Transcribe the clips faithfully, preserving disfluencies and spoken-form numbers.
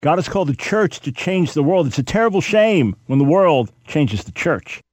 God has called the church to change the world. It's a terrible shame when the world changes the church.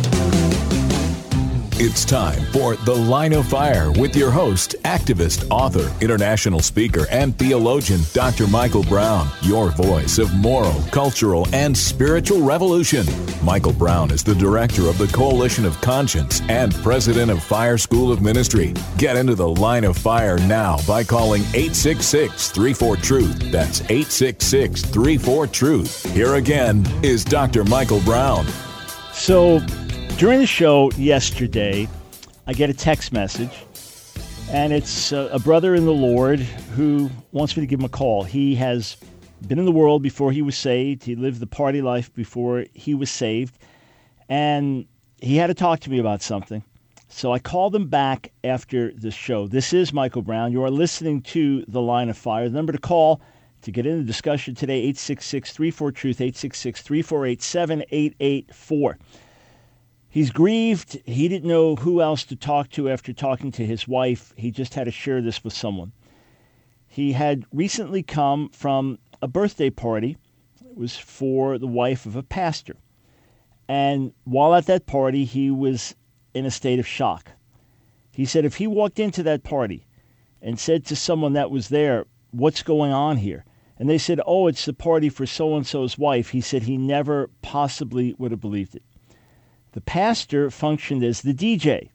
It's time for The Line of Fire with your host, activist, author, international speaker, and theologian, Doctor Michael Brown, your voice of moral, cultural, and spiritual revolution. Michael Brown is the director of the Coalition of Conscience and president of Fire School of Ministry. Get into The Line of Fire now by calling eight six six, three four, truth. That's eight six six, three four, truth. Here again is Doctor Michael Brown. So, during the show yesterday, I get a text message, and it's a, a brother in the Lord who wants me to give him a call. He has been in the world before he was saved. He lived the party life before he was saved, and he had to talk to me about something. So I called him back after the show. This is Michael Brown. You are listening to The Line of Fire. The number to call to get into the discussion today, eight six six, three four, truth, eight six six, three four eight, seven eight eight four. He's grieved. He didn't know who else to talk to after talking to his wife. He just had to share this with someone. He had recently come from a birthday party. It was for the wife of a pastor. And while at that party, he was in a state of shock. He said if he walked into that party and said to someone that was there, "What's going on here?" And they said, "Oh, it's the party for so-and-so's wife," he said he never possibly would have believed it. The pastor functioned as the D J.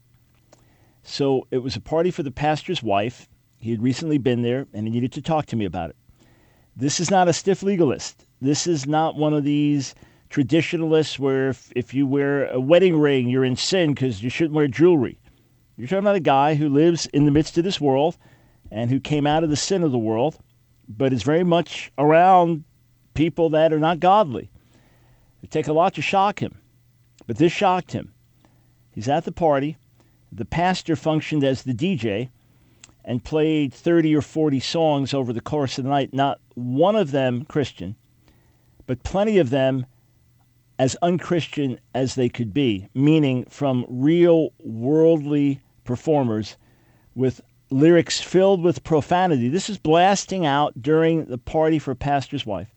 So it was a party for the pastor's wife. He had recently been there, and he needed to talk to me about it. This is not a stiff legalist. This is not one of these traditionalists where if, if you wear a wedding ring, you're in sin because you shouldn't wear jewelry. You're talking about a guy who lives in the midst of this world and who came out of the sin of the world, but is very much around people that are not godly. It take a lot to shock him. But this shocked him. He's at the party. The pastor functioned as the D J and played thirty or forty songs over the course of the night, not one of them Christian, but plenty of them as unchristian as they could be, meaning from real worldly performers with lyrics filled with profanity. This is blasting out during the party for pastor's wife.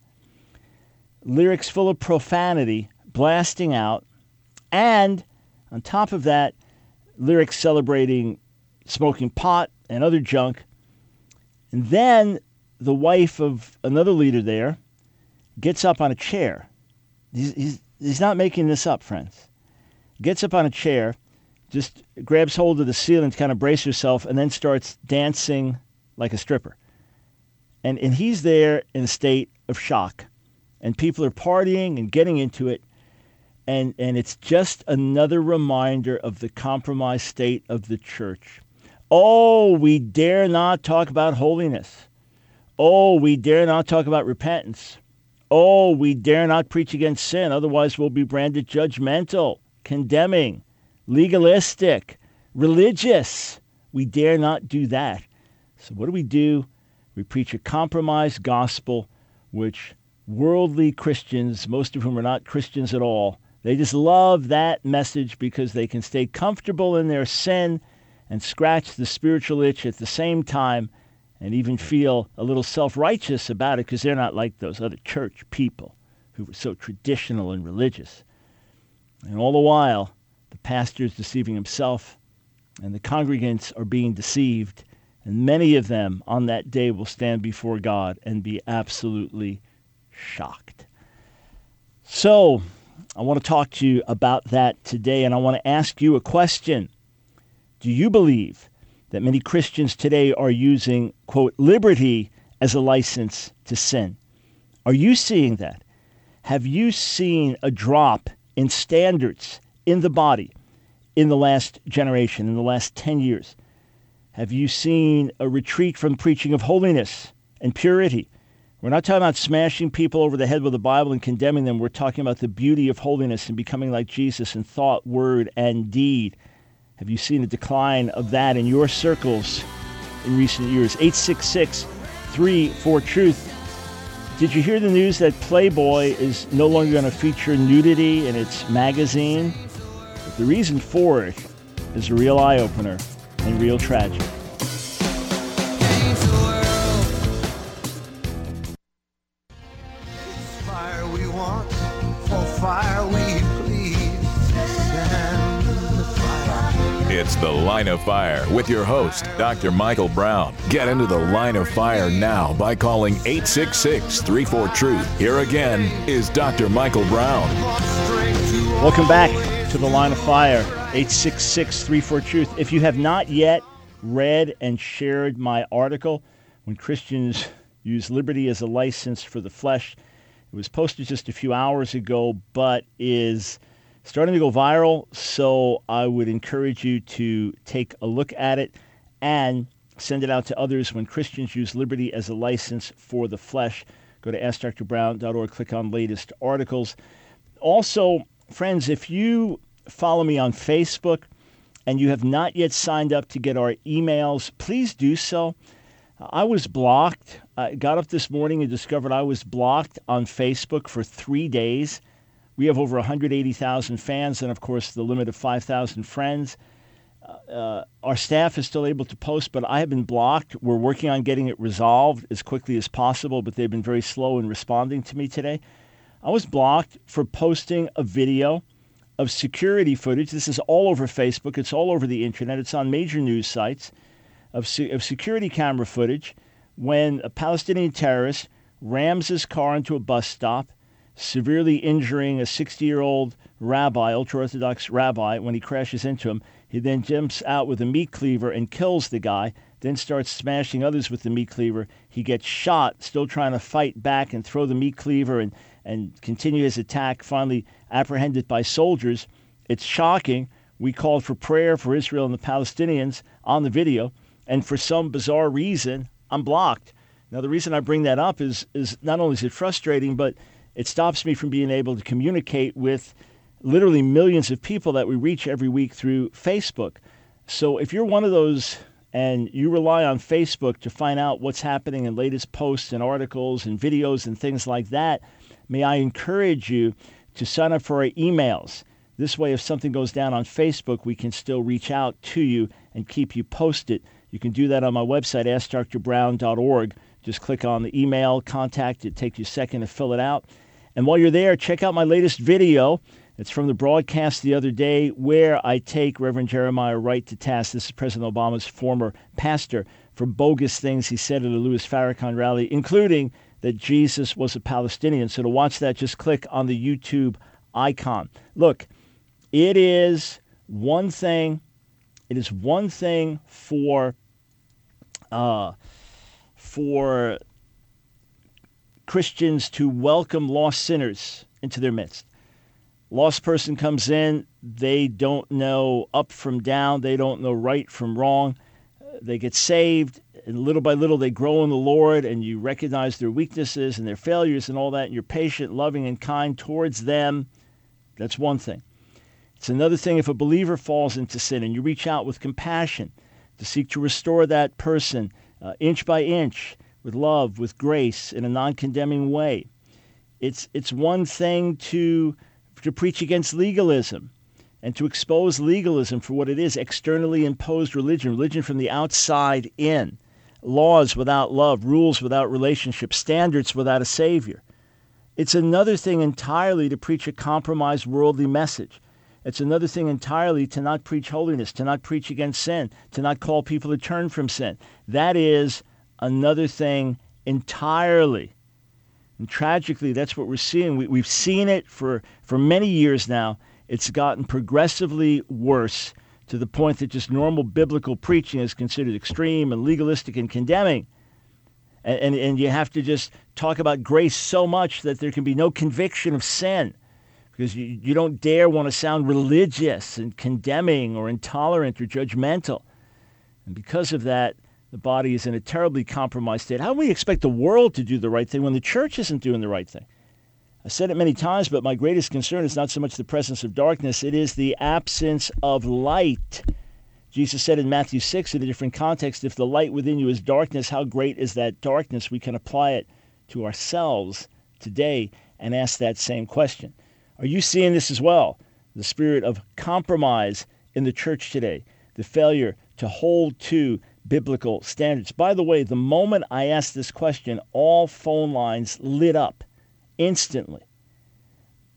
Lyrics full of profanity, blasting out. And on top of that, lyrics celebrating smoking pot and other junk. And then the wife of another leader there gets up on a chair. He's, he's, he's not making this up, friends. Gets up on a chair, just grabs hold of the ceiling to kind of brace herself, and then starts dancing like a stripper. And, and he's there in a state of shock. And people are partying and getting into it. And and it's just another reminder of the compromised state of the church. Oh, we dare not talk about holiness. Oh, we dare not talk about repentance. Oh, we dare not preach against sin. Otherwise, we'll be branded judgmental, condemning, legalistic, religious. We dare not do that. So what do we do? We preach a compromised gospel, which worldly Christians, most of whom are not Christians at all, they just love that message because they can stay comfortable in their sin and scratch the spiritual itch at the same time and even feel a little self-righteous about it because they're not like those other church people who were so traditional and religious. And all the while, the pastor is deceiving himself and the congregants are being deceived, and many of them on that day will stand before God and be absolutely shocked. So, I want to talk to you about that today, and I want to ask you a question. Do you believe that many Christians today are using, quote, liberty as a license to sin? Are you seeing that? Have you seen a drop in standards in the body in the last generation, in the last ten years? Have you seen a retreat from preaching of holiness and purity? We're not talking about smashing people over the head with the Bible and condemning them. We're talking about the beauty of holiness and becoming like Jesus in thought, word, and deed. Have you seen a decline of that in your circles in recent years? eight six six, three four, truth. Did you hear the news that Playboy is no longer going to feature nudity in its magazine? But the reason for it is a real eye-opener and real tragic. want for fire, we please send the fire. It's The Line of Fire with your host, Doctor Michael Brown. Get into the Line of Fire now by calling eight six six, three four, truth. Here again is Doctor Michael Brown. Welcome back to The Line of Fire, eight six six, three four, truth. If you have not yet read and shared my article, When Christians Use Liberty as a License for the Flesh, it was posted just a few hours ago, but is starting to go viral, so I would encourage you to take a look at it and send it out to others. When Christians Use Liberty as a License for the Flesh. Go to ask dr brown dot org, click on latest articles. Also, friends, if you follow me on Facebook and you have not yet signed up to get our emails, please do so. I was blocked. I got up this morning and discovered I was blocked on Facebook for three days. We have over one hundred eighty thousand fans and, of course, the limit of five thousand friends. Uh, our staff is still able to post, but I have been blocked. We're working on getting it resolved as quickly as possible, but they've been very slow in responding to me today. I was blocked for posting a video of security footage. This is all over Facebook. It's all over the internet. It's on major news sites of, se- of security camera footage when a Palestinian terrorist rams his car into a bus stop, severely injuring a sixty-year-old rabbi, ultra-Orthodox rabbi. When he crashes into him, he then jumps out with a meat cleaver and kills the guy, then starts smashing others with the meat cleaver. He gets shot, still trying to fight back and throw the meat cleaver and, and continue his attack, finally apprehended by soldiers. It's shocking. We called for prayer for Israel and the Palestinians on the video, and for some bizarre reason, I'm blocked. Now, the reason I bring that up is, is not only is it frustrating, but it stops me from being able to communicate with literally millions of people that we reach every week through Facebook. So if you're one of those and you rely on Facebook to find out what's happening in latest posts and articles and videos and things like that, may I encourage you to sign up for our emails. This way, if something goes down on Facebook, we can still reach out to you and keep you posted. You can do that on my website, ask dr brown dot org. Just click on the email, contact. It takes you a second to fill it out. And while you're there, check out my latest video. It's from the broadcast the other day where I take Reverend Jeremiah Wright to task. This is President Obama's former pastor for bogus things he said at a Louis Farrakhan rally, including that Jesus was a Palestinian. So to watch that, just click on the YouTube icon. Look, it is one thing. It is one thing for uh, for Christians to welcome lost sinners into their midst. Lost person comes in, they don't know up from down, they don't know right from wrong. They get saved, and little by little they grow in the Lord, and you recognize their weaknesses and their failures and all that, and you're patient, loving, and kind towards them. That's one thing. It's another thing if a believer falls into sin and you reach out with compassion to seek to restore that person uh, inch by inch with love, with grace, in a non-condemning way. It's it's one thing to to preach against legalism and to expose legalism for what it is, externally imposed religion, religion from the outside in, laws without love, rules without relationship, standards without a Savior. It's another thing entirely to preach a compromised worldly message. It's another thing entirely to not preach holiness, to not preach against sin, to not call people to turn from sin. That is another thing entirely. And tragically, that's what we're seeing. We, we've seen it for, for many years now. It's gotten progressively worse to the point that just normal biblical preaching is considered extreme and legalistic and condemning. And, and, and you have to just talk about grace so much that there can be no conviction of sin, because you, you don't dare want to sound religious and condemning or intolerant or judgmental. And because of that, the body is in a terribly compromised state. How do we expect the world to do the right thing when the church isn't doing the right thing? I said it many times, but my greatest concern is not so much the presence of darkness, it is the absence of light. Jesus said in Matthew six, in a different context, if the light within you is darkness, how great is that darkness? We can apply it to ourselves today and ask that same question. Are you seeing this as well? The spirit of compromise in the church today, the failure to hold to biblical standards. By the way, the moment I asked this question, all phone lines lit up instantly.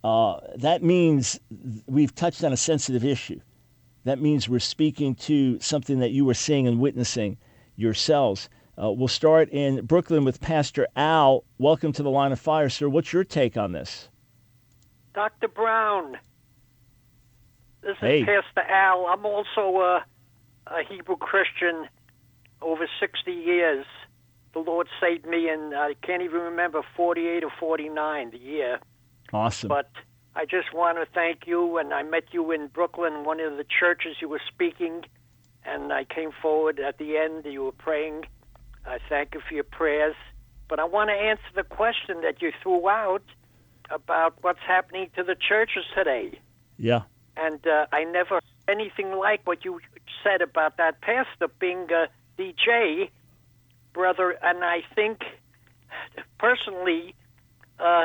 uh, that means we've touched on a sensitive issue. That means we're speaking to something that you were seeing and witnessing yourselves. Uh, we'll start in Brooklyn with Pastor Al. Welcome to the Line of Fire, sir. What's your take on this? Doctor Brown, this is Hey. Pastor Al. I'm also a, a Hebrew Christian over sixty years. The Lord saved me in, I can't even remember, forty-eight or forty-nine, the year. Awesome. But I just want to thank you, and I met you in Brooklyn, one of the churches you were speaking, and I came forward at the end. You were praying. I thank you for your prayers. But I want to answer the question that you threw out about what's happening to the churches today. Yeah. And uh, I never heard anything like what you said about that pastor being a D J, brother. And I think, personally, uh,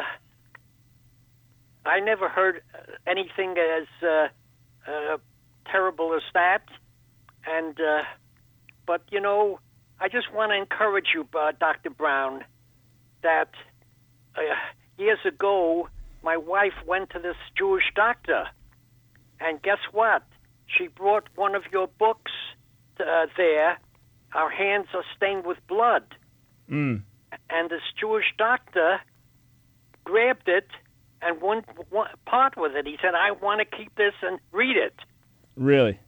I never heard anything as uh, uh, terrible as that. And uh, but, you know, I just want to encourage you, uh, Doctor Brown, that uh, years ago, my wife went to this Jewish doctor, and guess what? She brought one of your books uh, there. Our hands are stained with blood. Mm. And this Jewish doctor grabbed it and wouldn't part with it. He said, I want to keep this and read it. Really?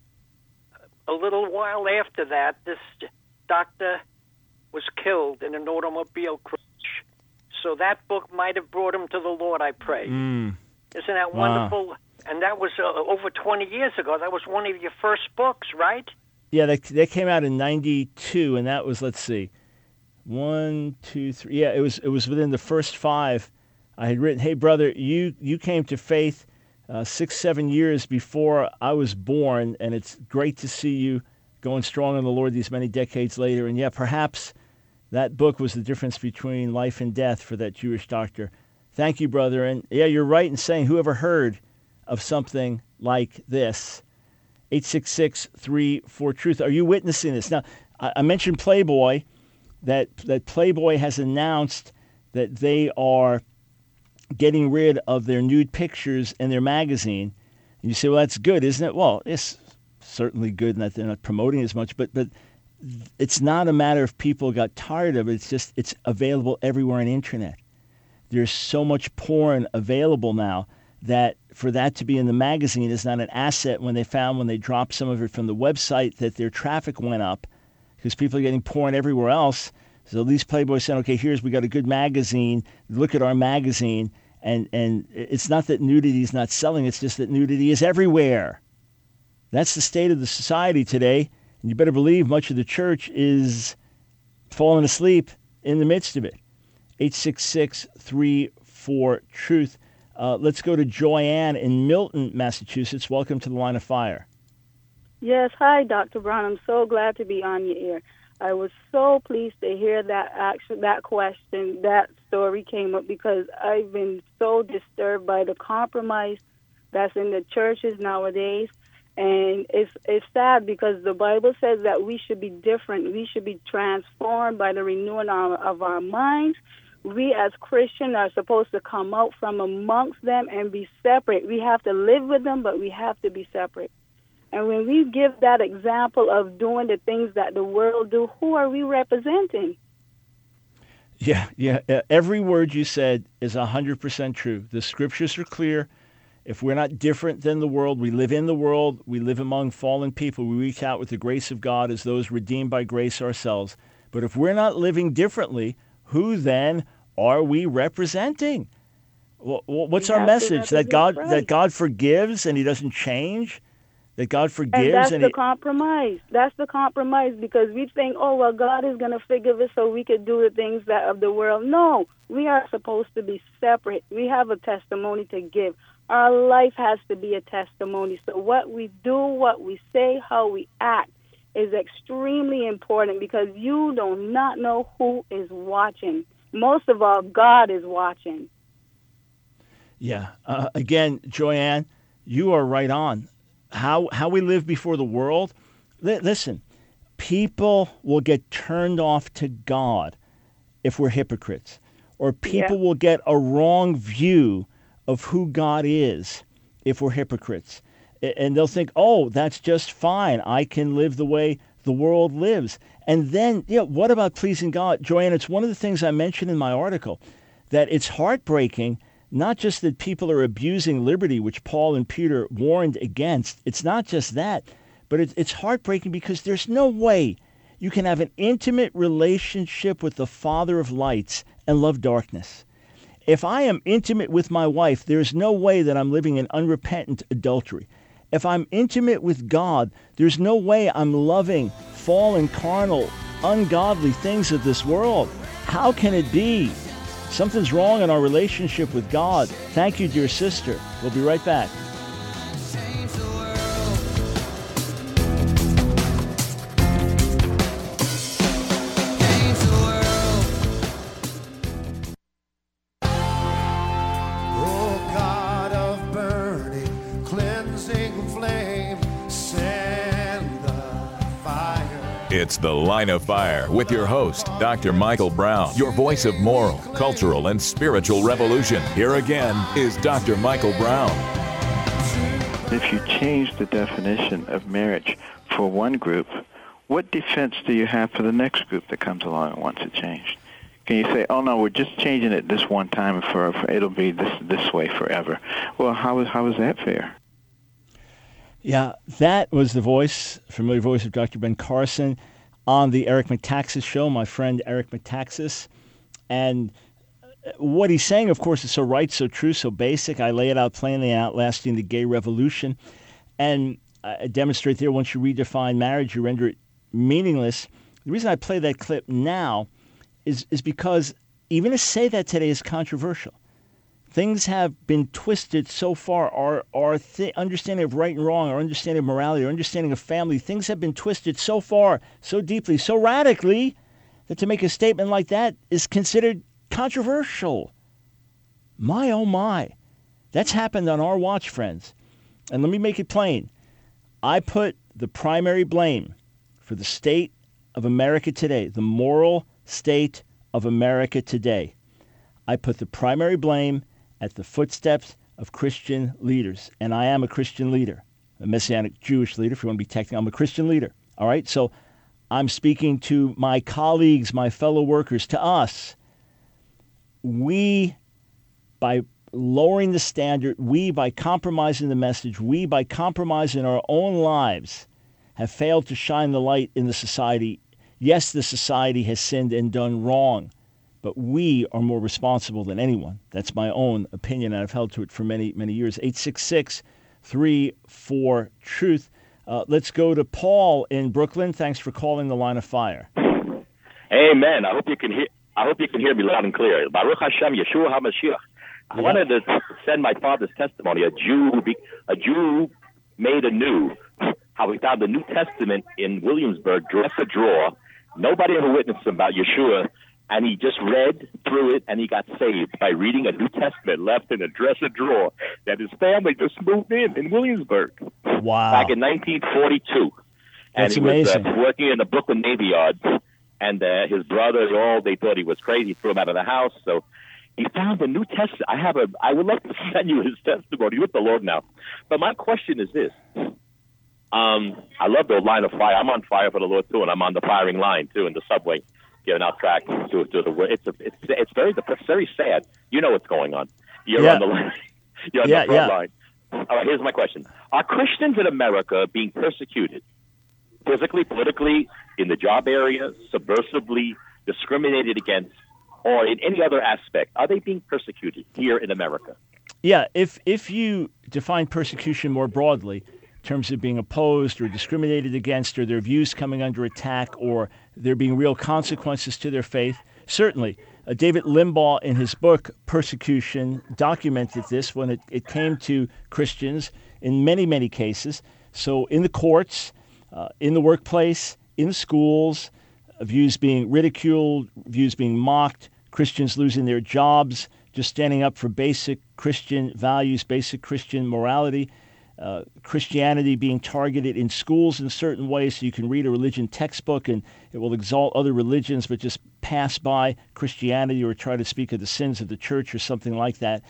A little while after that, this doctor was killed in an automobile crash. So that book might have brought him to the Lord, I pray. Mm. Isn't that Wow. wonderful? And that was uh, over twenty years ago. That was one of your first books, right? Yeah, they, they came out in ninety-two, and that was, let's see, one, two, three. Yeah, it was it was within the first five. I had written, hey, brother, you, you came to faith uh, six, seven years before I was born, and it's great to see you going strong in the Lord these many decades later. And yeah, perhaps that book was the difference between life and death for that Jewish doctor. Thank you, brother. And yeah, you're right in saying whoever heard of something like this? eight six six, three four, truth. Are you witnessing this? Now, I, I mentioned Playboy, that, that Playboy has announced that they are getting rid of their nude pictures in their magazine. And you say, well, that's good, isn't it? Well, it's certainly good in that they're not promoting as much, but but it's not a matter of people got tired of it. It's just it's available everywhere on the internet. There's so much porn available now that for that to be in the magazine is not an asset when they found when they dropped some of it from the website that their traffic went up because people are getting porn everywhere else. So at least Playboy said, okay, here's, we got a good magazine. Look at our magazine. And, and it's not that nudity is not selling. It's just that nudity is everywhere. That's the state of the society today. And you better believe much of the church is falling asleep in the midst of it. eight six six, three four, truth. Uh, let's go to Joanne in Milton, Massachusetts. Welcome to the Line of Fire. Yes, hi, Doctor Brown. I'm so glad to be on your ear. I was so pleased to hear that action, that question, that story came up because I've been so disturbed by the compromise that's in the churches nowadays. And it's it's sad because the Bible says that we should be different. We should be transformed by the renewing of, of our minds. We as Christians are supposed to come out from amongst them and be separate. We have to live with them, but we have to be separate. And when we give that example of doing the things that the world do, who are we representing? Yeah, yeah. Uh, every word you said is one hundred percent true. The scriptures are clear. If we're not different than the world, we live in the world, we live among fallen people, we reach out with the grace of God as those redeemed by grace ourselves. But if we're not living differently, who then are we representing? Well, what's We our have to message? That represent God Christ. that God forgives and he doesn't change? That God forgives And that's and the he, compromise. That's the compromise because we think, oh, well, God is going to forgive us so we could do the things that of the world. No, we are supposed to be separate. We have a testimony to give. Our life has to be a testimony. So what we do, what we say, how we act is extremely important because you do not know who is watching. Most of all, God is watching. Yeah. Uh, again, Joanne, you are right on. How how we live before the world. Li- listen, people will get turned off to God if we're hypocrites, or people Yeah. will get a wrong view of who God is if we're hypocrites. And they'll think, oh, that's just fine. I can live the way the world lives. And then, you know, what about pleasing God? Joanne, it's one of the things I mentioned in my article, that it's heartbreaking, not just that people are abusing liberty, which Paul and Peter warned against. It's not just that, but it, it's heartbreaking because there's no way you can have an intimate relationship with the Father of lights and love darkness. If I am intimate with my wife, there's no way that I'm living in unrepentant adultery. If I'm intimate with God, there's no way I'm loving fallen, carnal, ungodly things of this world. How can it be? Something's wrong in our relationship with God. Thank you, dear sister. We'll be right back. It's The Line of Fire with your host, Doctor Michael Brown, your voice of moral, cultural, and spiritual revolution. Here again is Doctor Michael Brown. If you change the definition of marriage for one group, what defense do you have for the next group that comes along and wants it changed? Can you say, oh, no, we're just changing it this one time, and for, for it'll be this this way forever? Well, how is, how is that fair? Yeah, that was the voice, familiar voice of Doctor Ben Carson on the Eric Metaxas show, my friend Eric Metaxas. And what he's saying, of course, is so right, so true, so basic. I lay it out plainly, outlasting the gay revolution. And I demonstrate there, once you redefine marriage, you render it meaningless. The reason I play that clip now is, is because even to say that today is controversial. Things have been twisted so far. Our, our th- understanding of right and wrong, our understanding of morality, our understanding of family, things have been twisted so far, so deeply, so radically, that to make a statement like that is considered controversial. My, oh my. That's happened on our watch, friends. And let me make it plain. I put the primary blame for the state of America today, the moral state of America today. I put the primary blame at the footsteps of Christian leaders. And I am a Christian leader, a Messianic Jewish leader, if you want to be technical. I'm a Christian leader, all right? So I'm speaking to my colleagues, my fellow workers, to us. We, by lowering the standard, we, by compromising the message, we, by compromising our own lives, have failed to shine the light in the society. Yes, the society has sinned and done wrong, but we are more responsible than anyone. That's my own opinion, and I've held to it for many, many years. eight six six, three four, truth. Uh, let's go to Paul in Brooklyn. Thanks for calling The Line of Fire. Amen. I hope you can hear. I hope you can hear me loud and clear. Baruch Hashem, Yeshua HaMashiach. I yeah. wanted to send my father's testimony. A Jew, who be, a Jew made anew. How we found the New Testament in Williamsburg, dresser drawer. Nobody ever witnessed about Yeshua. And he just read through it, and he got saved by reading a New Testament left in a dresser drawer that his family just moved in in Williamsburg. Wow. Back in nineteen forty-two. And That's he was amazing. uh, working in the Brooklyn Navy Yard. And uh, his brothers, all, they thought he was crazy, threw him out of the house. So he found the New Testament. I have a, I would love to send you his testimony with the Lord now. But my question is this. Um, I love the Line of Fire. I'm on fire for the Lord, too, and I'm on the firing line, too, in the subway. Giving out tracks to, to the it's a, it's it's very it's very sad. You know what's going on. You're yeah. on the line. You're on yeah, the front yeah. line. All right. Here's my question: are Christians in America being persecuted, physically, politically, in the job area, subversively, discriminated against, or in any other aspect? Are they being persecuted here in America? Yeah. If if you define persecution more broadly, in terms of being opposed or discriminated against, or their views coming under attack, or there being real consequences to their faith, certainly. Uh, David Limbaugh, in his book, Persecution, documented this when it, it came to Christians in many, many cases. So in the courts, uh, in the workplace, in schools, uh, views being ridiculed, views being mocked, Christians losing their jobs, just standing up for basic Christian values, basic Christian morality. Uh, Christianity being targeted in schools in certain ways, so you can read a religion textbook and it will exalt other religions, but just pass by Christianity or try to speak of the sins of the church or something like that.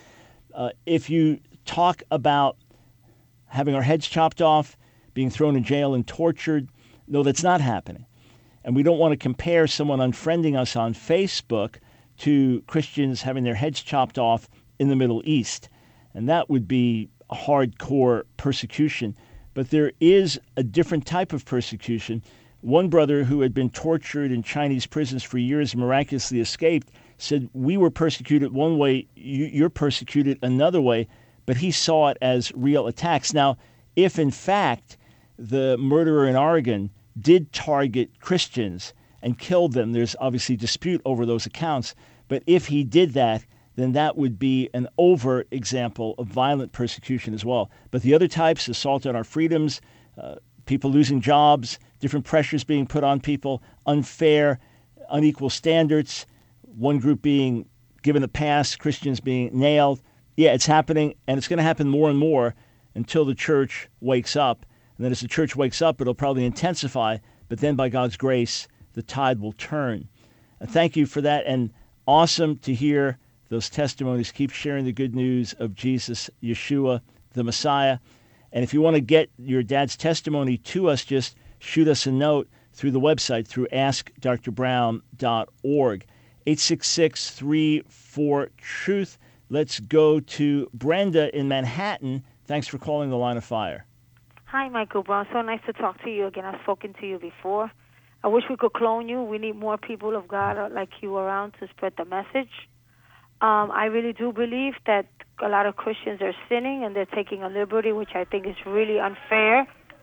Uh, if you talk about having our heads chopped off, being thrown in jail and tortured, no, that's not happening. And we don't want to compare someone unfriending us on Facebook to Christians having their heads chopped off in the Middle East. And that would be a hardcore persecution. But there is a different type of persecution. One brother who had been tortured in Chinese prisons for years and miraculously escaped said, we were persecuted one way, you're persecuted another way, but he saw it as real attacks. Now, if in fact the murderer in Oregon did target Christians and killed them, there's obviously dispute over those accounts, but if he did that, then that would be an overt example of violent persecution as well. But the other types, assault on our freedoms, uh, people losing jobs, different pressures being put on people, unfair, unequal standards, one group being given a pass, Christians being nailed. Yeah, it's happening, and it's going to happen more and more until the church wakes up. And then as the church wakes up, it'll probably intensify, but then by God's grace, the tide will turn. Uh, thank you for that, and awesome to hear those testimonies. Keep sharing the good news of Jesus, Yeshua, the Messiah. And if you want to get your dad's testimony to us, just shoot us a note through the website, through ask dr brown dot org. eight six six, three four, truth. Let's go to Brenda in Manhattan. Thanks for calling the Line of Fire. Hi, Michael Brown. So nice to talk to you again. I've spoken to you before. I wish we could clone you. We need more people of God like you around to spread the message. Um, I really do believe that a lot of Christians are sinning and they're taking a liberty, which I think is really unfair.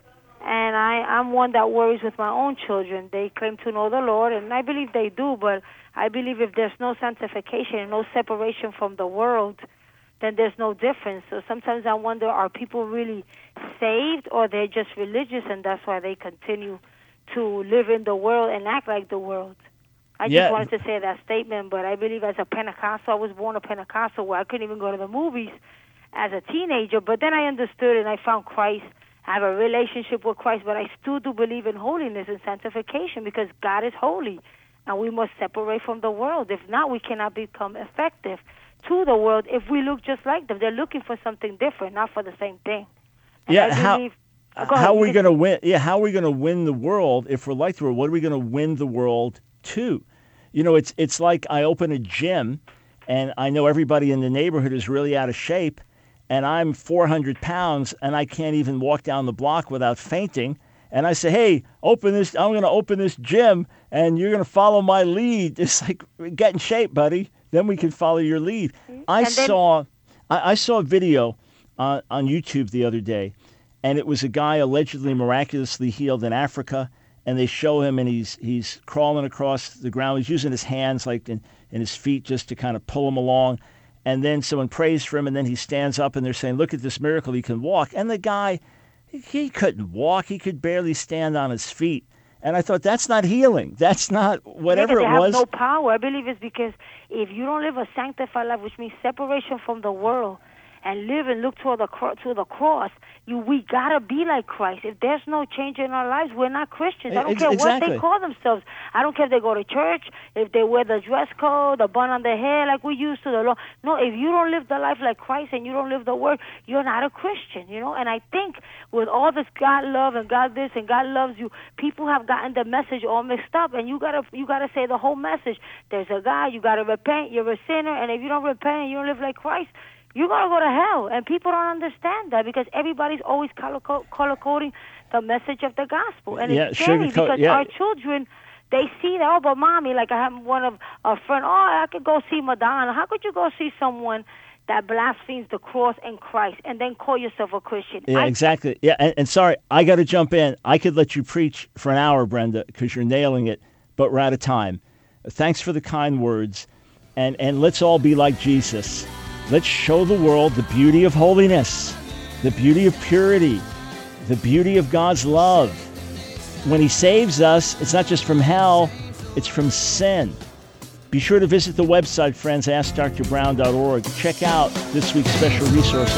And I, I'm one that worries with my own children. They claim to know the Lord, and I believe they do, but I believe if there's no sanctification and no separation from the world, then there's no difference. So sometimes I wonder, are people really saved, or they're just religious, and that's why they continue to live in the world and act like the world? I yeah. just wanted to say that statement, but I believe as a Pentecostal, I was born a Pentecostal where I couldn't even go to the movies as a teenager, but then I understood and I found Christ. I have a relationship with Christ, but I still do believe in holiness and sanctification because God is holy, and we must separate from the world. If not, we cannot become effective to the world if we look just like them. They're looking for something different, not for the same thing. And yeah, I how... believe, How are we going to win? Yeah, how are we going to win the world if we're like the world? What are we going to win the world to? You know, it's it's like I open a gym, and I know everybody in the neighborhood is really out of shape, and I'm four hundred pounds, and I can't even walk down the block without fainting. And I say, hey, open this. I'm going to open this gym, and you're going to follow my lead. It's like, get in shape, buddy. Then we can follow your lead. I And then- saw I, I saw a video uh, on YouTube the other day. And it was a guy allegedly miraculously healed in Africa, and they show him, and he's he's crawling across the ground. He's using his hands like and, and his feet just to kind of pull him along. And then someone prays for him, and then he stands up, and they're saying, look at this miracle, he can walk. And the guy, he, he couldn't walk. He could barely stand on his feet. And I thought, that's not healing. That's not whatever yeah, it they was. have no power. I believe it's because if you don't live a sanctified life, which means separation from the world, and live and look toward the cro- to the cross, you we gotta be like Christ. If there's no change in our lives, we're not Christians. I don't Ex- care exactly. what they call themselves. I don't care if they go to church, if they wear the dress code, the bun on their hair like we used to. The law. No, if you don't live the life like Christ and you don't live the word, you're not a Christian. You know. And I think with all this God love and God this and God loves you, people have gotten the message all mixed up. And you gotta you gotta say the whole message. There's a God. You gotta repent. You're a sinner. And if you don't repent and you don't live like Christ, you're going to go to hell. And people don't understand that because everybody's always color, color coding the message of the gospel. And Yeah, it's scary sugarcoat- because yeah. our children, they see that, oh, but mommy, like I have one of a friend, oh, I could go see Madonna. How could you go see someone that blasphemes the cross and Christ and then call yourself a Christian? Yeah, I, exactly. Yeah, and, and sorry, I got to jump in. I could let you preach for an hour, Brenda, because you're nailing it, but we're out of time. Thanks for the kind words, and, and let's all be like Jesus. Let's show the world the beauty of holiness, the beauty of purity, the beauty of God's love. When he saves us, it's not just from hell, it's from sin. Be sure to visit the website, friends, ask dr brown dot org. Check out this week's special resource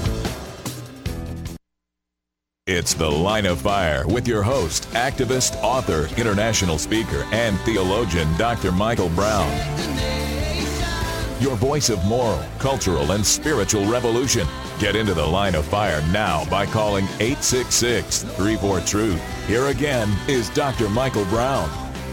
offer. It's The Line of Fire with your host, activist, author, international speaker, and theologian, Doctor Michael Brown. your voice of moral, cultural, and spiritual revolution. Get into the line of fire now by calling eight six six, three four, truth. Here again is Doctor Michael Brown.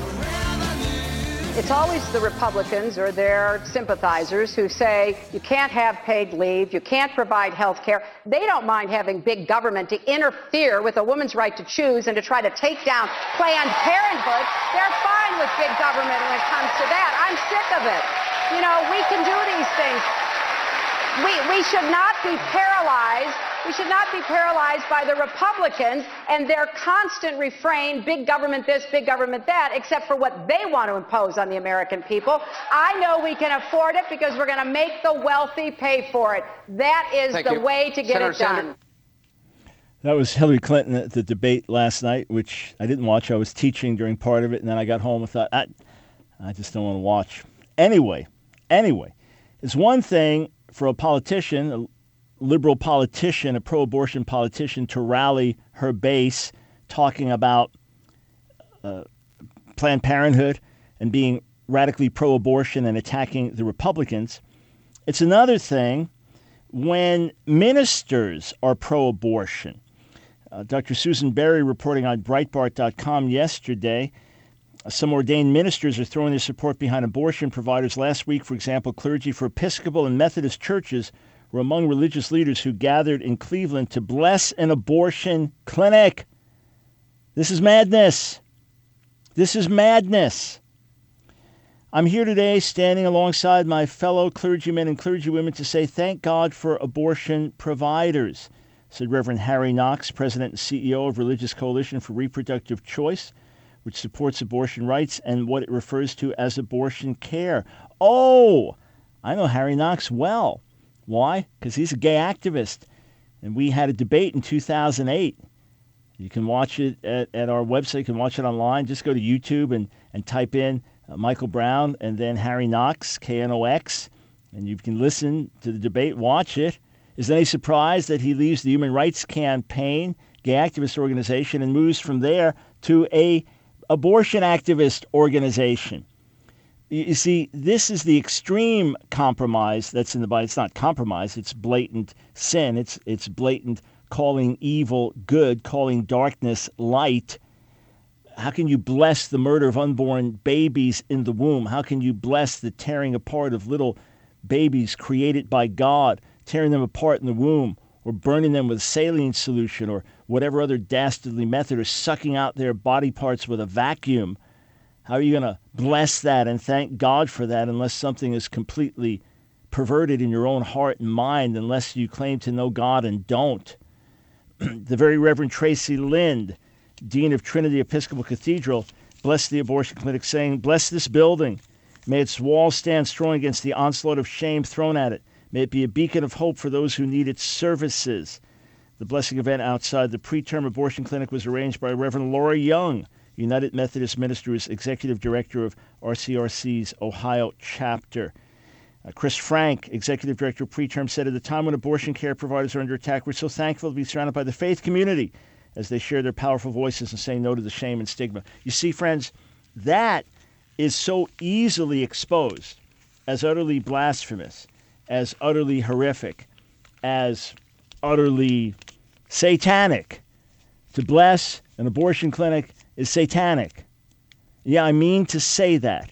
It's always the Republicans or their sympathizers who say you can't have paid leave, you can't provide health care. They don't mind having big government to interfere with a woman's right to choose and to try to take down Planned Parenthood. They're fine with big government when it comes to that. I'm sick of it. You know, we can do these things. We, we should not be paralyzed. We should not be paralyzed by the Republicans and their constant refrain, big government this, big government that, except for what they want to impose on the American people. I know we can afford it because we're going to make the wealthy pay for it. That is Thank the you. way to get Senator it done. Sanders. That was Hillary Clinton at the debate last night, which I didn't watch. I was teaching during part of it, and then I got home and thought, I, I just don't want to watch. Anyway, anyway, it's one thing for a politician, a liberal politician, a pro-abortion politician, to rally her base talking about uh, Planned Parenthood and being radically pro-abortion and attacking the Republicans. It's another thing when ministers are pro-abortion. Uh, Doctor Susan Berry reporting on Breitbart dot com yesterday. Some ordained ministers are throwing their support behind abortion providers. Last week, for example, clergy for Episcopal and Methodist churches were among religious leaders who gathered in Cleveland to bless an abortion clinic. This is madness. This is madness. I'm here today standing alongside my fellow clergymen and clergywomen to say thank God for abortion providers, said Reverend Harry Knox, President and C E O of Religious Coalition for Reproductive Choice, which supports abortion rights and what it refers to as abortion care. Oh, I know Harry Knox well. Why? Because he's a gay activist. And we had a debate in two thousand eight. You can watch it at, at our website. You can watch it online. Just go to YouTube and, and type in uh, Michael Brown and then Harry Knox, K N O X, and you can listen to the debate, watch it. Is it any surprise that he leaves the Human Rights Campaign, gay activist organization, and moves from there to a abortion activist organization? You see, this is the extreme compromise that's in the Bible. It's not compromise. It's blatant sin. It's it's blatant calling evil good, calling darkness light. How can you bless the murder of unborn babies in the womb? How can you bless the tearing apart of little babies created by God, tearing them apart in the womb, or burning them with saline solution, or whatever other dastardly method, or sucking out their body parts with a vacuum? How are you going to bless that and thank God for that unless something is completely perverted in your own heart and mind, unless you claim to know God and don't? The very Reverend Tracy Lind, Dean of Trinity Episcopal Cathedral, blessed the abortion clinic, saying, "Bless this building. May its walls stand strong against the onslaught of shame thrown at it. May it be a beacon of hope for those who need its services." The blessing event outside the preterm abortion clinic was arranged by Reverend Laura Young, United Methodist Minister, is Executive Director of R C R C's Ohio chapter. Uh, Chris Frank, Executive Director of Preterm, said, "At a time when abortion care providers are under attack, we're so thankful to be surrounded by the faith community as they share their powerful voices and say no to the shame and stigma." You see, friends, that is so easily exposed as utterly blasphemous, as utterly horrific, as utterly satanic. To bless an abortion clinic is satanic. Yeah, I mean to say that.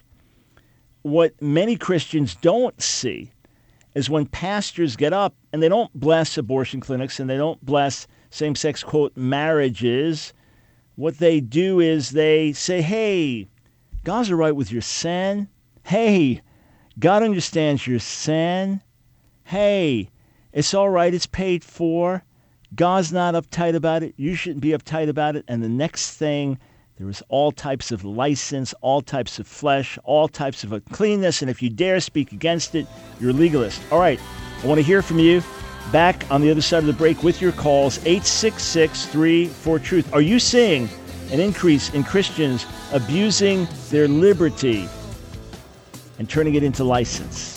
What many Christians don't see is when pastors get up and they don't bless abortion clinics and they don't bless same-sex, quote, marriages. What they do is they say, hey, God's all right with your sin. Hey, God understands your sin. Hey, it's all right. It's paid for. God's not uptight about it. You shouldn't be uptight about it. And the next thing, there is all types of license, all types of flesh, all types of uncleanness. And if you dare speak against it, you're a legalist. All right, I want to hear from you. Back on the other side of the break with your calls, eight six six, three four, truth. Are you seeing an increase in Christians abusing their liberty and turning it into license?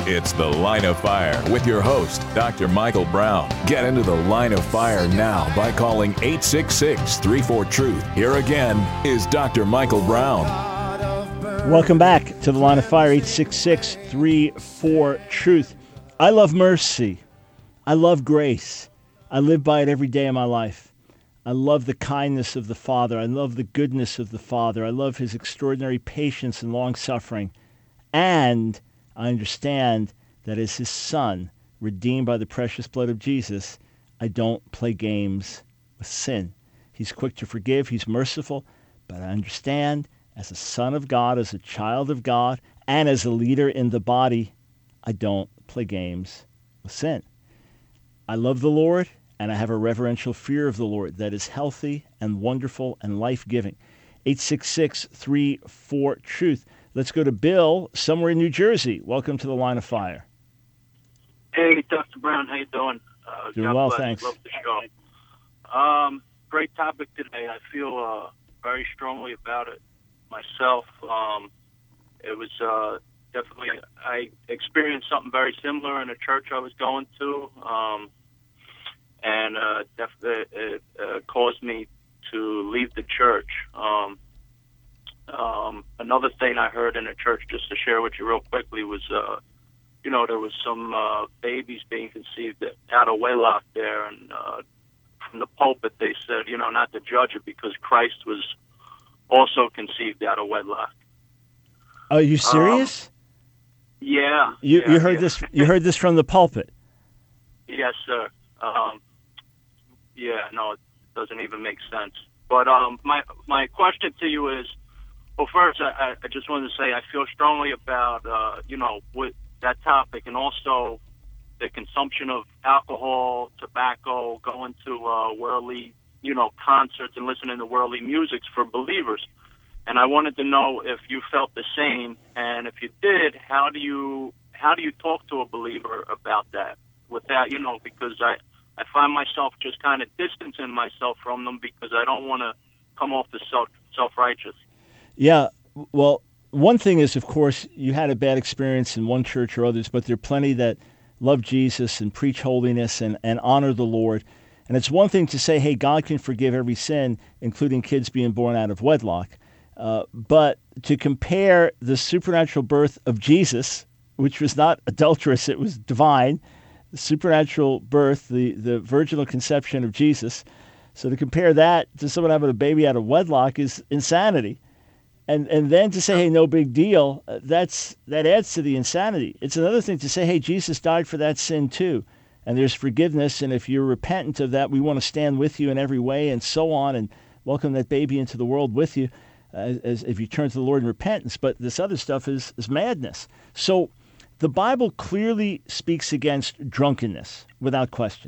It's The Line of Fire with your host, Doctor Michael Brown. Get into the Line of Fire now by calling eight six six, three four, truth. Here again is Doctor Michael Brown. Welcome back to the Line of Fire, eight six six, three four, truth. I love mercy. I love grace. I live by it every day of my life. I love the kindness of the Father. I love the goodness of the Father. I love his extraordinary patience and long-suffering. And I understand that as his son, redeemed by the precious blood of Jesus, I don't play games with sin. He's quick to forgive. He's merciful. But I understand as a son of God, as a child of God, and as a leader in the body, I don't play games with sin. I love the Lord, and I have a reverential fear of the Lord that is healthy and wonderful and life-giving. eight six six, three four, truth. Let's go to Bill, somewhere in New Jersey. Welcome to the Line of Fire. Hey, Doctor Brown, how you doing? Uh, doing God well, bless. thanks. Love the show. Um, great topic today. I feel uh, very strongly about it myself. Um, it was uh, definitely, I experienced something very similar in a church I was going to, um, and uh, definitely it uh, caused me to leave the church. Um, Um, another thing I heard in a church, just to share with you real quickly, was, uh, you know, there was some uh, babies being conceived out of wedlock there, and uh, from the pulpit they said, you know, not to judge it because Christ was also conceived out of wedlock. Are you serious? Um, yeah. You yeah, you heard yeah. this? You heard this from the pulpit? Yes, sir. Um, yeah, no, it doesn't even make sense. But um, my my question to you is. Well, first, I, I just wanted to say I feel strongly about, uh, you know, with that topic, and also the consumption of alcohol, tobacco, going to uh, worldly, you know, concerts and listening to worldly music for believers. And I wanted to know if you felt the same, and if you did, how do you how do you talk to a believer about that? With that, you know, because I I find myself just kind of distancing myself from them because I don't want to come off as self self-righteous. Yeah, well, one thing is, of course, you had a bad experience in one church or others, but there are plenty that love Jesus and preach holiness and, and honor the Lord. And it's one thing to say, hey, God can forgive every sin, including kids being born out of wedlock. Uh, but to compare the supernatural birth of Jesus, which was not adulterous, it was divine, the supernatural birth, the, the virginal conception of Jesus. So to compare that to someone having a baby out of wedlock is insanity. And and then to say, hey, no big deal, uh, that's that adds to the insanity. It's another thing to say, hey, Jesus died for that sin too, and there's forgiveness, and if you're repentant of that, we want to stand with you in every way, and so on, and welcome that baby into the world with you, uh, as if you turn to the Lord in repentance. But this other stuff is is madness. So the Bible clearly speaks against drunkenness, without question.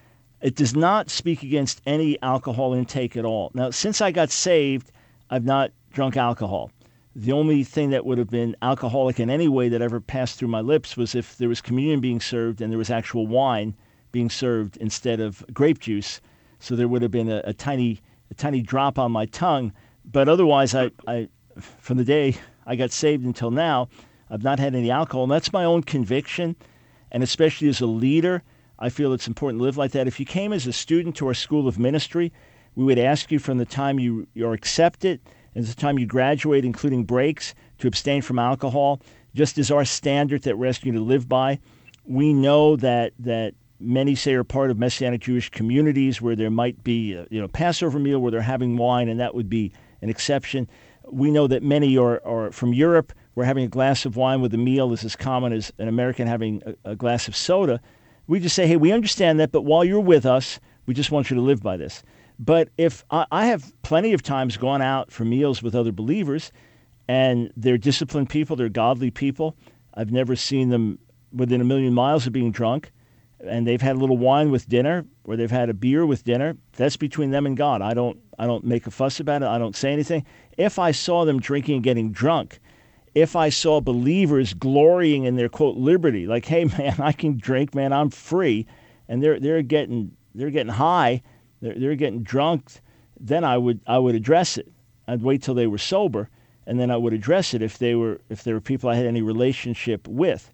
It does not speak against any alcohol intake at all. Now, since I got saved, I've not drunk alcohol. The only thing that would have been alcoholic in any way that ever passed through my lips was if there was communion being served and there was actual wine being served instead of grape juice. So there would have been a, a tiny a tiny drop on my tongue. But otherwise, I, I from the day I got saved until now, I've not had any alcohol. And that's my own conviction. And especially as a leader, I feel it's important to live like that. If you came as a student to our school of ministry, we would ask you from the time you, you're accepted and the time you graduate, including breaks, to abstain from alcohol, just as our standard that we're asking you to live by. We know that that many say are part of Messianic Jewish communities where there might be a, you know, Passover meal where they're having wine, and that would be an exception. We know that many are, are from Europe, where having a glass of wine with a meal is as common as an American having a, a glass of soda. We just say, hey, we understand that, but while you're with us, we just want you to live by this. But if I, I have plenty of times gone out for meals with other believers, and they're disciplined people, they're godly people. I've never seen them within a million miles of being drunk, and they've had a little wine with dinner, or they've had a beer with dinner. That's between them and God. I don't, I don't make a fuss about it. I don't say anything. If I saw them drinking and getting drunk, if I saw believers glorying in their, quote, liberty, like, hey, man, I can drink, man, I'm free, and they're they're getting they're getting high, they're they're getting drunk, then I would I would address it. I'd wait till they were sober, and then I would address it if they were if there were people I had any relationship with.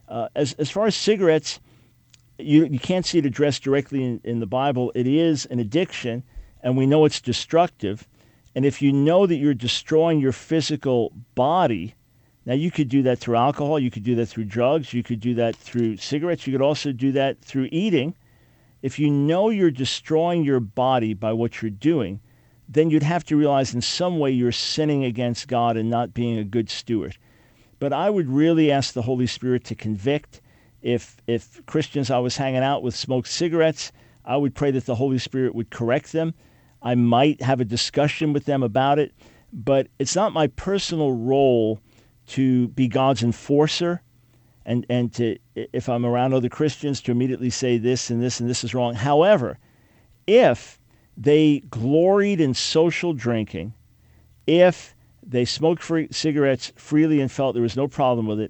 Uh, as as far as cigarettes, you you can't see it addressed directly in, in the Bible. It is an addiction, and we know it's destructive. And if you know that you're destroying your physical body, now you could do that through alcohol, you could do that through drugs, you could do that through cigarettes, you could also do that through eating. If you know you're destroying your body by what you're doing, then you'd have to realize in some way you're sinning against God and not being a good steward. But I would really ask the Holy Spirit to convict. If if Christians I was hanging out with smoked cigarettes, I would pray that the Holy Spirit would correct them. I might have a discussion with them about it, but it's not my personal role to be God's enforcer and, and to, if I'm around other Christians, to immediately say this and this and this is wrong. However, if they gloried in social drinking, if they smoked free cigarettes freely and felt there was no problem with it,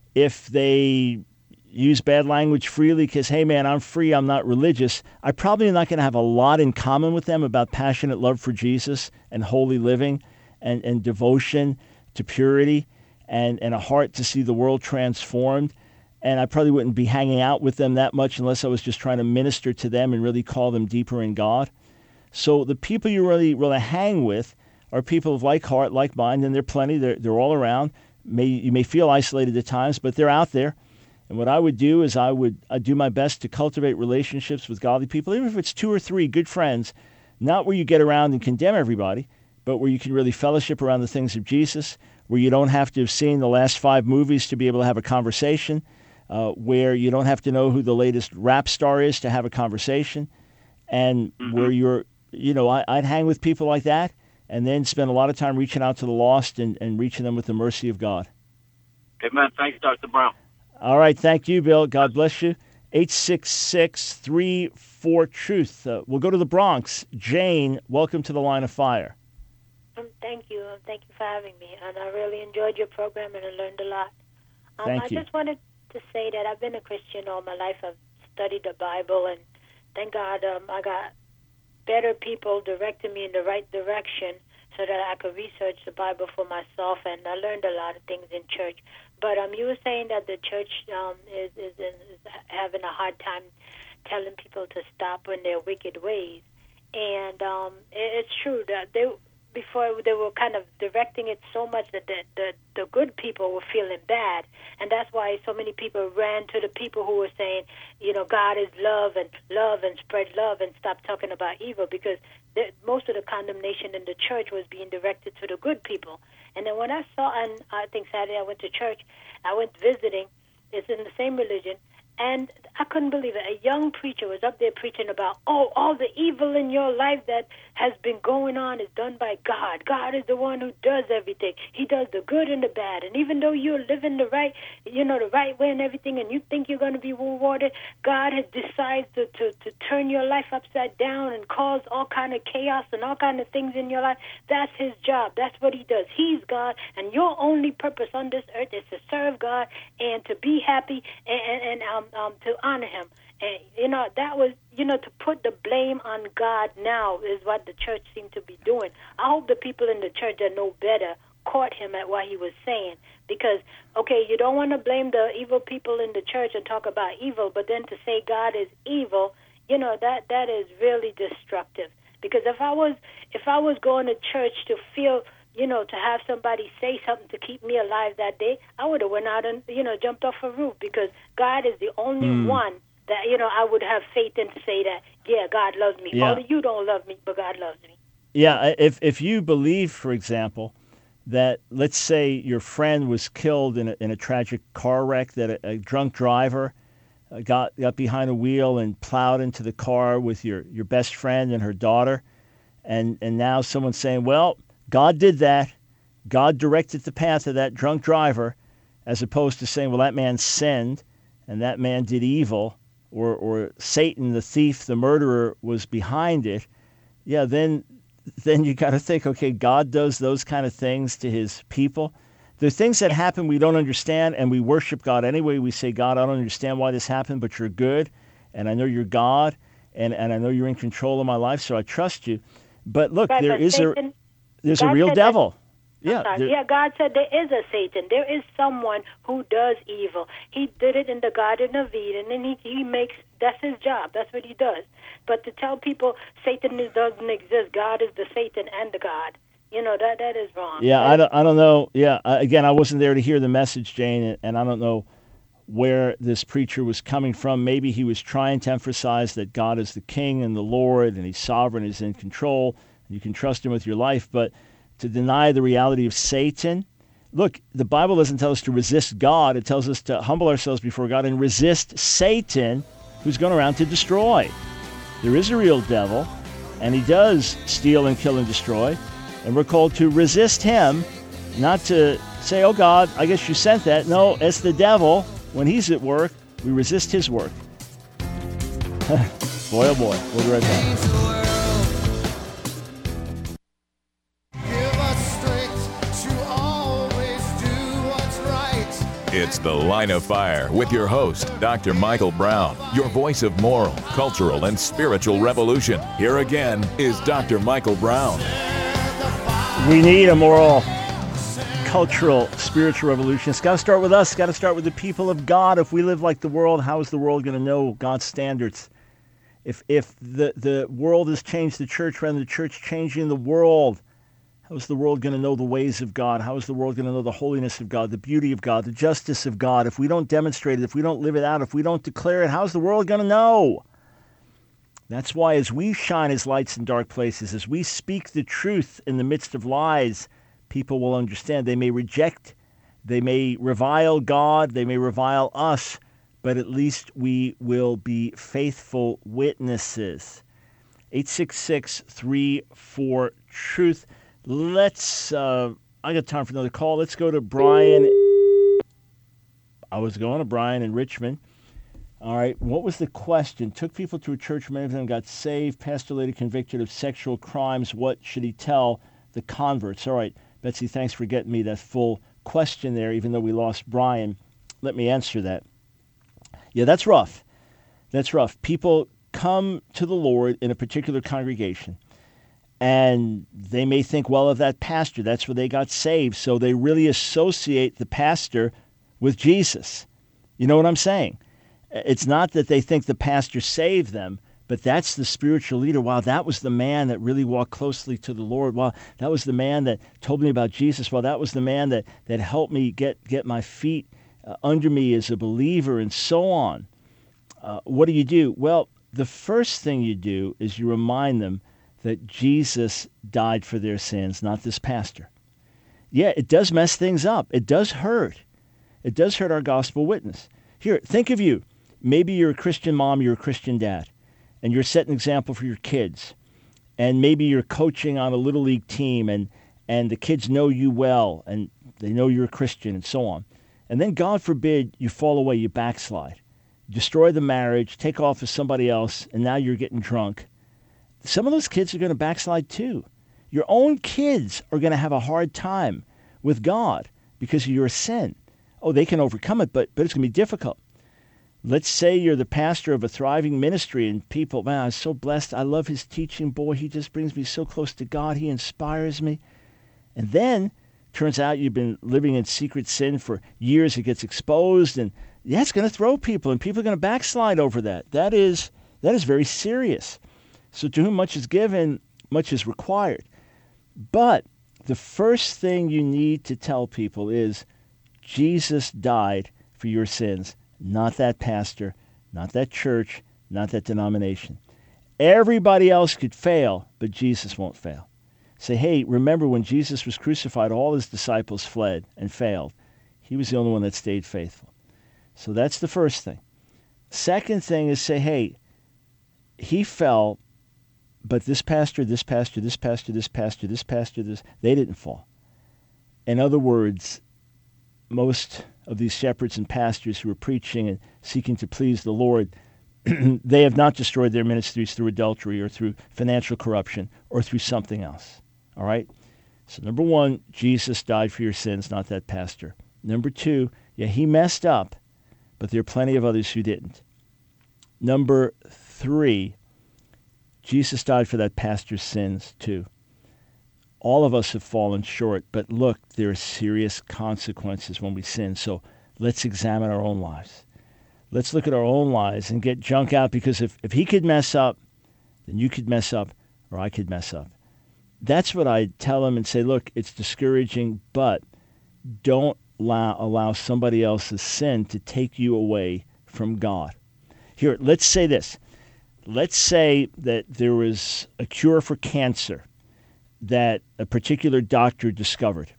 if they use bad language freely because, hey, man, I'm free, I'm not religious, I probably am not going to have a lot in common with them about passionate love for Jesus and holy living and, and devotion to purity and, and a heart to see the world transformed. And I probably wouldn't be hanging out with them that much unless I was just trying to minister to them and really call them deeper in God. So the people you really really hang with are people of like heart, like mind, and they're plenty. They're, they're all around. May, you may feel isolated at times, but they're out there. And what I would do is I would I'd do my best to cultivate relationships with godly people, even if it's two or three good friends, not where you get around and condemn everybody, but where you can really fellowship around the things of Jesus, where you don't have to have seen the last five movies to be able to have a conversation, uh, where you don't have to know who the latest rap star is to have a conversation, and mm-hmm. where you're, you know, I, I'd hang with people like that and then spend a lot of time reaching out to the lost and, and reaching them with the mercy of God. Amen. Thanks, Doctor Brown. All right. Thank you, Bill. God bless you. eight six six, three four, truth. Uh, we'll go to the Bronx. Jane, welcome to the Line of Fire. Um, thank you. Um, thank you for having me. And I really enjoyed your program and I learned a lot. Um, thank I you. just wanted to say that I've been a Christian all my life. I've studied the Bible, and thank God um, I got better people directing me in the right direction so that I could research the Bible for myself, and I learned a lot of things in church. But um, you were saying that the church um, is, is, is having a hard time telling people to stop in their wicked ways. And um, it's true that they before they were kind of directing it so much that the, the, the good people were feeling bad. And that's why so many people ran to the people who were saying, you know, God is love and love and spread love and stop talking about evil, because the, most of the condemnation in the church was being directed to the good people. And then when I saw, and I think Saturday I went to church, I went visiting, it's in the same religion, and I couldn't believe it. A young preacher was up there preaching about, oh, all the evil in your life that has been going on is done by God. God is the one who does everything. He does the good and the bad. And even though you're living the right, you know, the right way and everything, and you think you're going to be rewarded, God has decided to, to, to turn your life upside down and cause all kind of chaos and all kind of things in your life. That's his job. That's what he does. He's God, and your only purpose on this earth is to serve God and to be happy and, and, and um, um, to honor him. And, you know, that was, you know, to put the blame on God now is what the church seemed to be doing. I hope the people in the church that know better caught him at what he was saying. Because, okay, you don't want to blame the evil people in the church and talk about evil, but then to say God is evil, you know, that that is really destructive. Because if I was if I was going to church to feel, you know, to have somebody say something to keep me alive that day, I would have went out and, you know, jumped off a roof, because God is the only mm. one that, you know, I would have faith in to say that, yeah, God loves me. Yeah. Only you don't love me, but God loves me. Yeah, if if you believe, for example, that, let's say your friend was killed in a, in a tragic car wreck, that a, a drunk driver uh, got got behind a wheel and plowed into the car with your, your best friend and her daughter, and, and now someone's saying, well, God did that. God directed the path of that drunk driver, as opposed to saying, well, that man sinned and that man did evil, or or Satan, the thief, the murderer, was behind it. Yeah, then then you got to think, okay, God does those kind of things to his people. There are things that happen we don't understand, and we worship God anyway. We say, God, I don't understand why this happened, but you're good, and I know you're God, and, and I know you're in control of my life, so I trust you. But look, Right, there but is Satan, a there's God a real said devil. that, Yeah, sorry. yeah, God said there is a Satan. There is someone who does evil. He did it in the Garden of Eden, and he, he makes, that's his job. That's what he does. But to tell people Satan is, doesn't exist, God is the Satan and the God, you know, that that is wrong. Yeah, I don't, I don't know. Yeah, uh, again, I wasn't there to hear the message, Jane, and, and I don't know where this preacher was coming from. Maybe he was trying to emphasize that God is the King and the Lord, and he's sovereign, he's in control, and you can trust him with your life. But to deny the reality of Satan, look, the Bible doesn't tell us to resist God. It tells us to humble ourselves before God and resist Satan, who's going around to destroy. There is a real devil, and he does steal and kill and destroy, and we're called to resist him, not to say, oh, God, I guess you sent that. No, it's the devil. When he's at work, we resist his work. Boy, oh boy. We'll be right back. It's The Line of Fire with your host, Doctor Michael Brown, your voice of moral, cultural, and spiritual revolution. Here again is Doctor Michael Brown. We need a moral, cultural, spiritual revolution. It's got to start with us. It's got to start with the people of God. If we live like the world, how is the world going to know God's standards? If if the, the world has changed the church rather than the church changing the world, how is the world going to know the ways of God? How is the world going to know the holiness of God, the beauty of God, the justice of God? If we don't demonstrate it, if we don't live it out, if we don't declare it, how is the world going to know? That's why as we shine as lights in dark places, as we speak the truth in the midst of lies, people will understand. They may reject, they may revile God, they may revile us, but at least we will be faithful witnesses. eight six six, three four, truth. Let's, uh, I got time for another call. Let's go to Brian. I was going to Brian in Richmond. All right, what was the question? Took people to a church, many of them got saved, pastor later convicted of sexual crimes. What should he tell the converts? All right, Betsy, thanks for getting me that full question there, even though we lost Brian. Let me answer that. Yeah, that's rough. That's rough. People come to the Lord in a particular congregation, and they may think well of that pastor. That's where they got saved. So they really associate the pastor with Jesus. You know what I'm saying? It's not that they think the pastor saved them, but that's the spiritual leader. Wow, that was the man that really walked closely to the Lord. Wow, that was the man that told me about Jesus. Wow, that was the man that, that helped me get, get my feet uh, under me as a believer, and so on. Uh, what do you do? Well, the first thing you do is you remind them that Jesus died for their sins, not this pastor. Yeah, it does mess things up. It does hurt. It does hurt our gospel witness. Here, think of you. Maybe you're a Christian mom, you're a Christian dad, and you're setting an example for your kids. And maybe you're coaching on a little league team, and, and the kids know you well, and they know you're a Christian, and so on. And then, God forbid, you fall away, you backslide. Destroy the marriage, take off with somebody else, and now you're getting drunk. Some of those kids are going to backslide too. Your own kids are going to have a hard time with God because of your sin. Oh, they can overcome it, but, but it's going to be difficult. Let's say you're the pastor of a thriving ministry and people, man, I'm so blessed. I love his teaching. Boy, he just brings me so close to God. He inspires me. And then turns out you've been living in secret sin for years. It gets exposed, and yeah, it's going to throw people, and people are going to backslide over that. That is that is very serious. So to whom much is given, much is required. But the first thing you need to tell people is Jesus died for your sins, not that pastor, not that church, not that denomination. Everybody else could fail, but Jesus won't fail. Say, hey, remember when Jesus was crucified, all his disciples fled and failed. He was the only one that stayed faithful. So that's the first thing. Second thing is say, hey, he fell, but this pastor, this pastor, this pastor, this pastor, this pastor, this, they didn't fall. In other words, most of these shepherds and pastors who are preaching and seeking to please the Lord, they have not destroyed their ministries through adultery or through financial corruption or through something else. All right? So number one, Jesus died for your sins, not that pastor. Number two, yeah, he messed up, but there are plenty of others who didn't. Number three, Jesus died for that pastor's sins too. All of us have fallen short, but look, there are serious consequences when we sin. So let's examine our own lives. Let's look at our own lives and get junk out, because if, if he could mess up, then you could mess up, or I could mess up. That's what I tell them and say, look, it's discouraging, but don't allow, allow somebody else's sin to take you away from God. Here, let's say this. Let's say that there was a cure for cancer that a particular doctor discovered.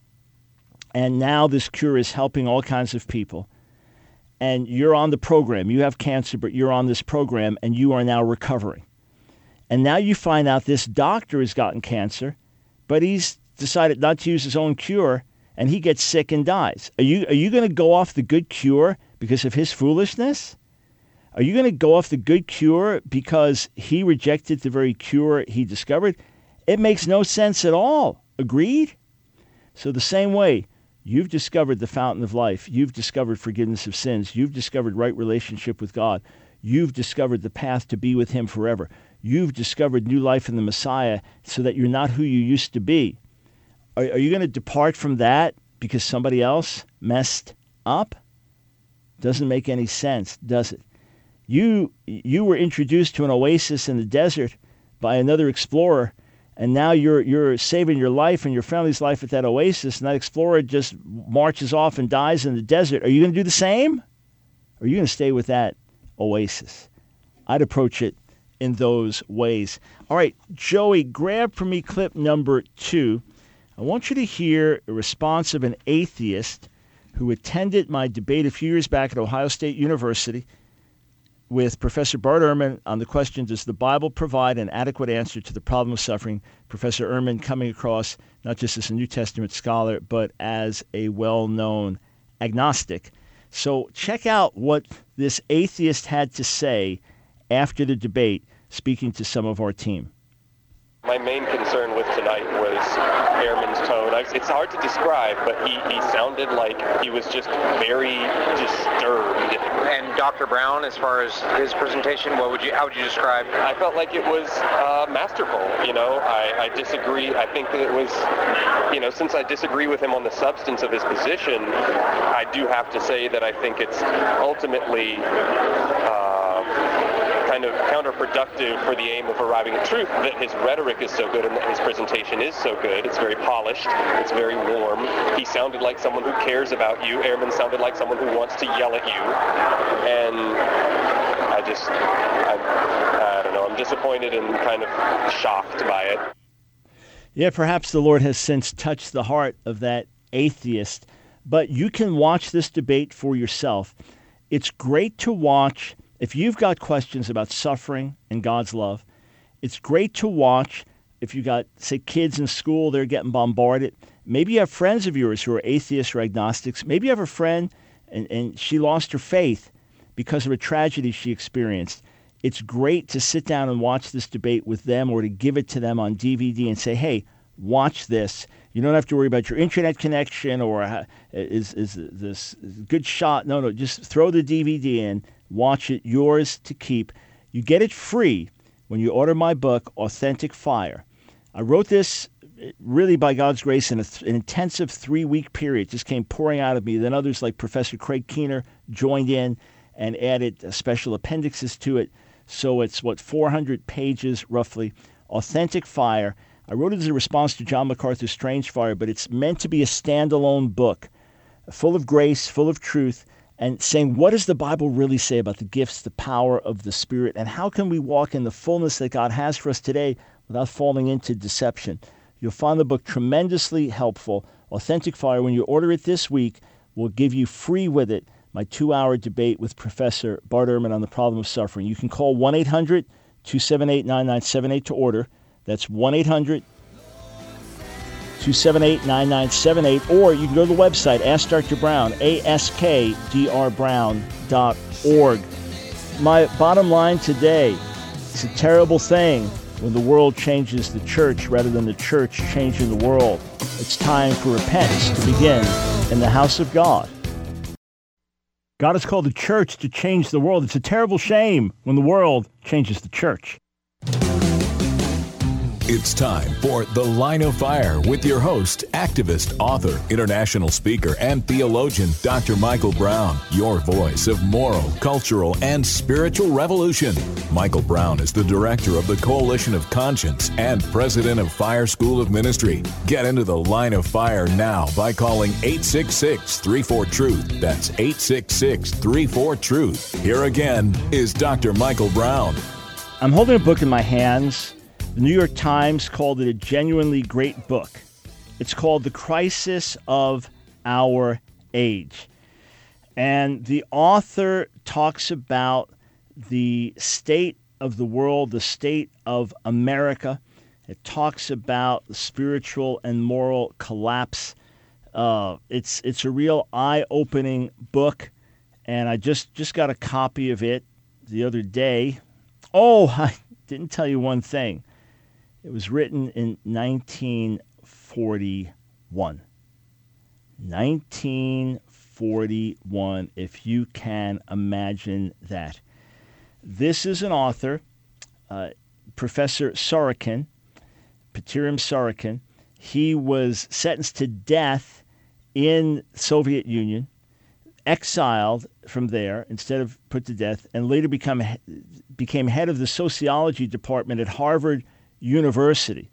And now this cure is helping all kinds of people. And you're on the program. You have cancer, but you're on this program, and you are now recovering. And now you find out this doctor has gotten cancer, but he's decided not to use his own cure, and he gets sick and dies. Are you, are you going to go off the good cure because of his foolishness? Are you going to go off the good cure because he rejected the very cure he discovered? It makes no sense at all. Agreed? So the same way, you've discovered the fountain of life. You've discovered forgiveness of sins. You've discovered right relationship with God. You've discovered the path to be with him forever. You've discovered new life in the Messiah so that you're not who you used to be. Are, are you going to depart from that because somebody else messed up? Doesn't make any sense, does it? You you were introduced to an oasis in the desert by another explorer, and now you're you're saving your life and your family's life at that oasis, and that explorer just marches off and dies in the desert. Are you going to do the same? Or are you going to stay with that oasis? I'd approach it in those ways. All right, Joey, grab for me clip number two. I want you to hear a response of an atheist who attended my debate a few years back at Ohio State University with Professor Bart Ehrman on the question, does the Bible provide an adequate answer to the problem of suffering? Professor Ehrman coming across not just as a New Testament scholar, but as a well-known agnostic. So check out what this atheist had to say after the debate, speaking to some of our team. My main concern with tonight was Ehrman's tone. I, it's hard to describe, but he, he sounded like he was just very disturbed. And Doctor Brown, as far as his presentation, what would you how would you describe? I felt like it was uh, masterful. You know, I, I disagree. I think that it was, you know, since I disagree with him on the substance of his position, I do have to say that I think it's ultimately uh, kind of counterproductive for the aim of arriving at truth, that his rhetoric is so good and that his presentation is so good. It's very polished. It's very warm. He sounded like someone who cares about you. Ehrman sounded like someone who wants to yell at you. And I just, I, I don't know, I'm disappointed and kind of shocked by it. Yeah, perhaps the Lord has since touched the heart of that atheist, but you can watch this debate for yourself. It's great to watch. If you've got questions about suffering and God's love, it's great to watch. If you got, say, kids in school, they're getting bombarded. Maybe you have friends of yours who are atheists or agnostics. Maybe you have a friend and, and she lost her faith because of a tragedy she experienced. It's great to sit down and watch this debate with them or to give it to them on D V D and say, hey, watch this. You don't have to worry about your internet connection or uh, is, is this a good shot. No, no, just throw the D V D in. Watch it, yours to keep. You get it free when you order my book, Authentic Fire. I wrote this really by God's grace in a th- an intensive three-week period. It just came pouring out of me. Then others like Professor Craig Keener joined in and added uh, special appendixes to it. So it's, what, four hundred pages roughly. Authentic Fire. I wrote it as a response to John MacArthur's Strange Fire, but it's meant to be a standalone book, full of grace, full of truth, and saying, what does the Bible really say about the gifts, the power of the Spirit, and how can we walk in the fullness that God has for us today without falling into deception? You'll find the book tremendously helpful. Authentic Fire, when you order it this week, will give you free with it my two-hour debate with Professor Bart Ehrman on the problem of suffering. You can call one eight hundred two seven eight nine nine seven eight to order. That's one eight hundred two seven eight nine nine seven eight, or you can go to the website, Ask Doctor Brown, A S K D R brown dot org. My bottom line today, it's a terrible thing when the world changes the church rather than the church changing the world. It's time for repentance to begin in the house of God. God has called the church to change the world. It's a terrible shame when the world changes the church. It's time for The Line of Fire with your host, activist, author, international speaker, and theologian, Doctor Michael Brown, your voice of moral, cultural, and spiritual revolution. Michael Brown is the director of the Coalition of Conscience and president of Fire School of Ministry. Get into The Line of Fire now by calling eight six six, three four, truth. That's eight six six, three four, truth. Here again is Doctor Michael Brown. I'm holding a book in my hands. The New York Times called it a genuinely great book. It's called The Crisis of Our Age. And the author talks about the state of the world, the state of America. It talks about the spiritual and moral collapse. Uh, it's it's a real eye-opening book, and I just, just got a copy of it the other day. Oh, I didn't tell you one thing. It was written in nineteen forty-one. nineteen forty-one, if you can imagine that. This is an author, uh, Professor Sorokin, Petirim Sorokin. He was sentenced to death in the Soviet Union, exiled from there instead of put to death, and later become, became head of the sociology department at Harvard University.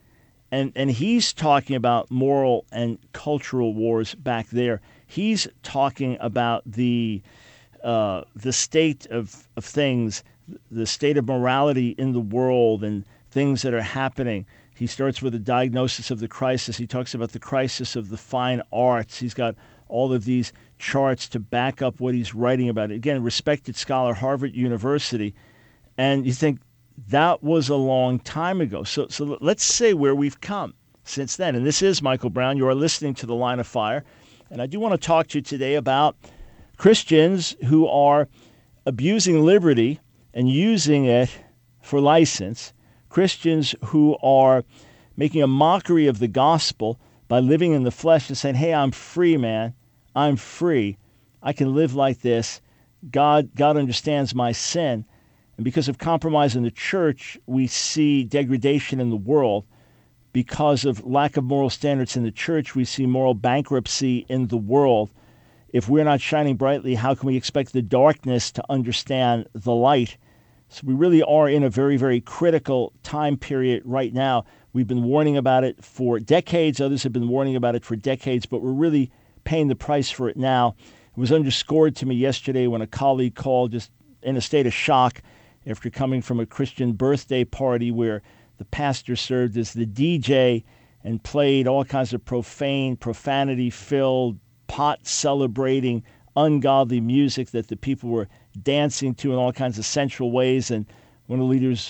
And and he's talking about moral and cultural wars back there. He's talking about the uh, the state of, of things, the state of morality in the world and things that are happening. He starts with a diagnosis of the crisis. He talks about the crisis of the fine arts. He's got all of these charts to back up what he's writing about. Again, respected scholar, Harvard University. And you think, that was a long time ago. So so let's say where we've come since then. And this is Michael Brown. You are listening to The Line of Fire. And I do want to talk to you today about Christians who are abusing liberty and using it for license. Christians who are making a mockery of the gospel by living in the flesh and saying, hey, I'm free, man. I'm free. I can live like this. God, God understands my sin. And because of compromise in the church, we see degradation in the world. Because of lack of moral standards in the church, we see moral bankruptcy in the world. If we're not shining brightly, how can we expect the darkness to understand the light? So we really are in a very, very critical time period right now. We've been warning about it for decades. Others have been warning about it for decades, but we're really paying the price for it now. It was underscored to me yesterday when a colleague called just in a state of shock after coming from a Christian birthday party where the pastor served as the D J and played all kinds of profane, profanity-filled, pot-celebrating, ungodly music that the people were dancing to in all kinds of sensual ways. And one of the leaders'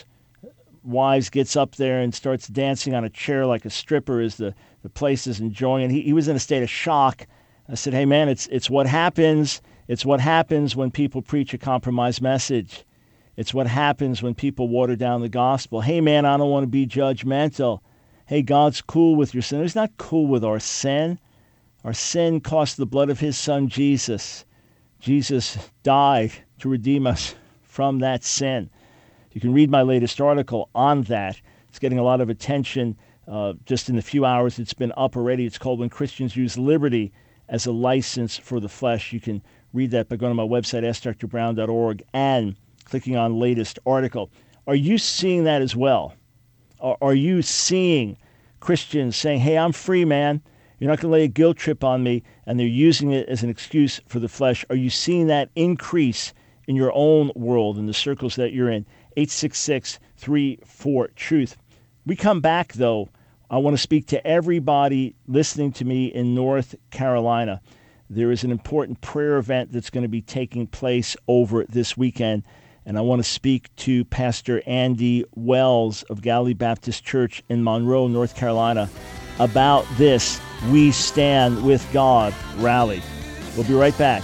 wives gets up there and starts dancing on a chair like a stripper as the, the place is enjoying it. He, he was in a state of shock. I said, hey, man, it's it's what happens. It's what happens when people preach a compromised message. It's what happens when people water down the gospel. Hey, man, I don't want to be judgmental. Hey, God's cool with your sin. He's not cool with our sin. Our sin cost the blood of his son, Jesus. Jesus died to redeem us from that sin. You can read my latest article on that. It's getting a lot of attention uh, just in the few hours it's been up already. It's called When Christians Use Liberty as a License for the Flesh. You can read that by going to my website, ask dr brown dot org, and clicking on latest article. Are you seeing that as well? Are, are you seeing Christians saying, hey, I'm free, man. You're not going to lay a guilt trip on me, and they're using it as an excuse for the flesh? Are you seeing that increase in your own world, in the circles that you're in? eight six six, three four, truth. We come back, though. I want to speak to everybody listening to me in North Carolina. There is an important prayer event that's going to be taking place over this weekend. And I want to speak to Pastor Andy Wells of Galilee Baptist Church in Monroe, North Carolina, about this We Stand with God rally. We'll be right back.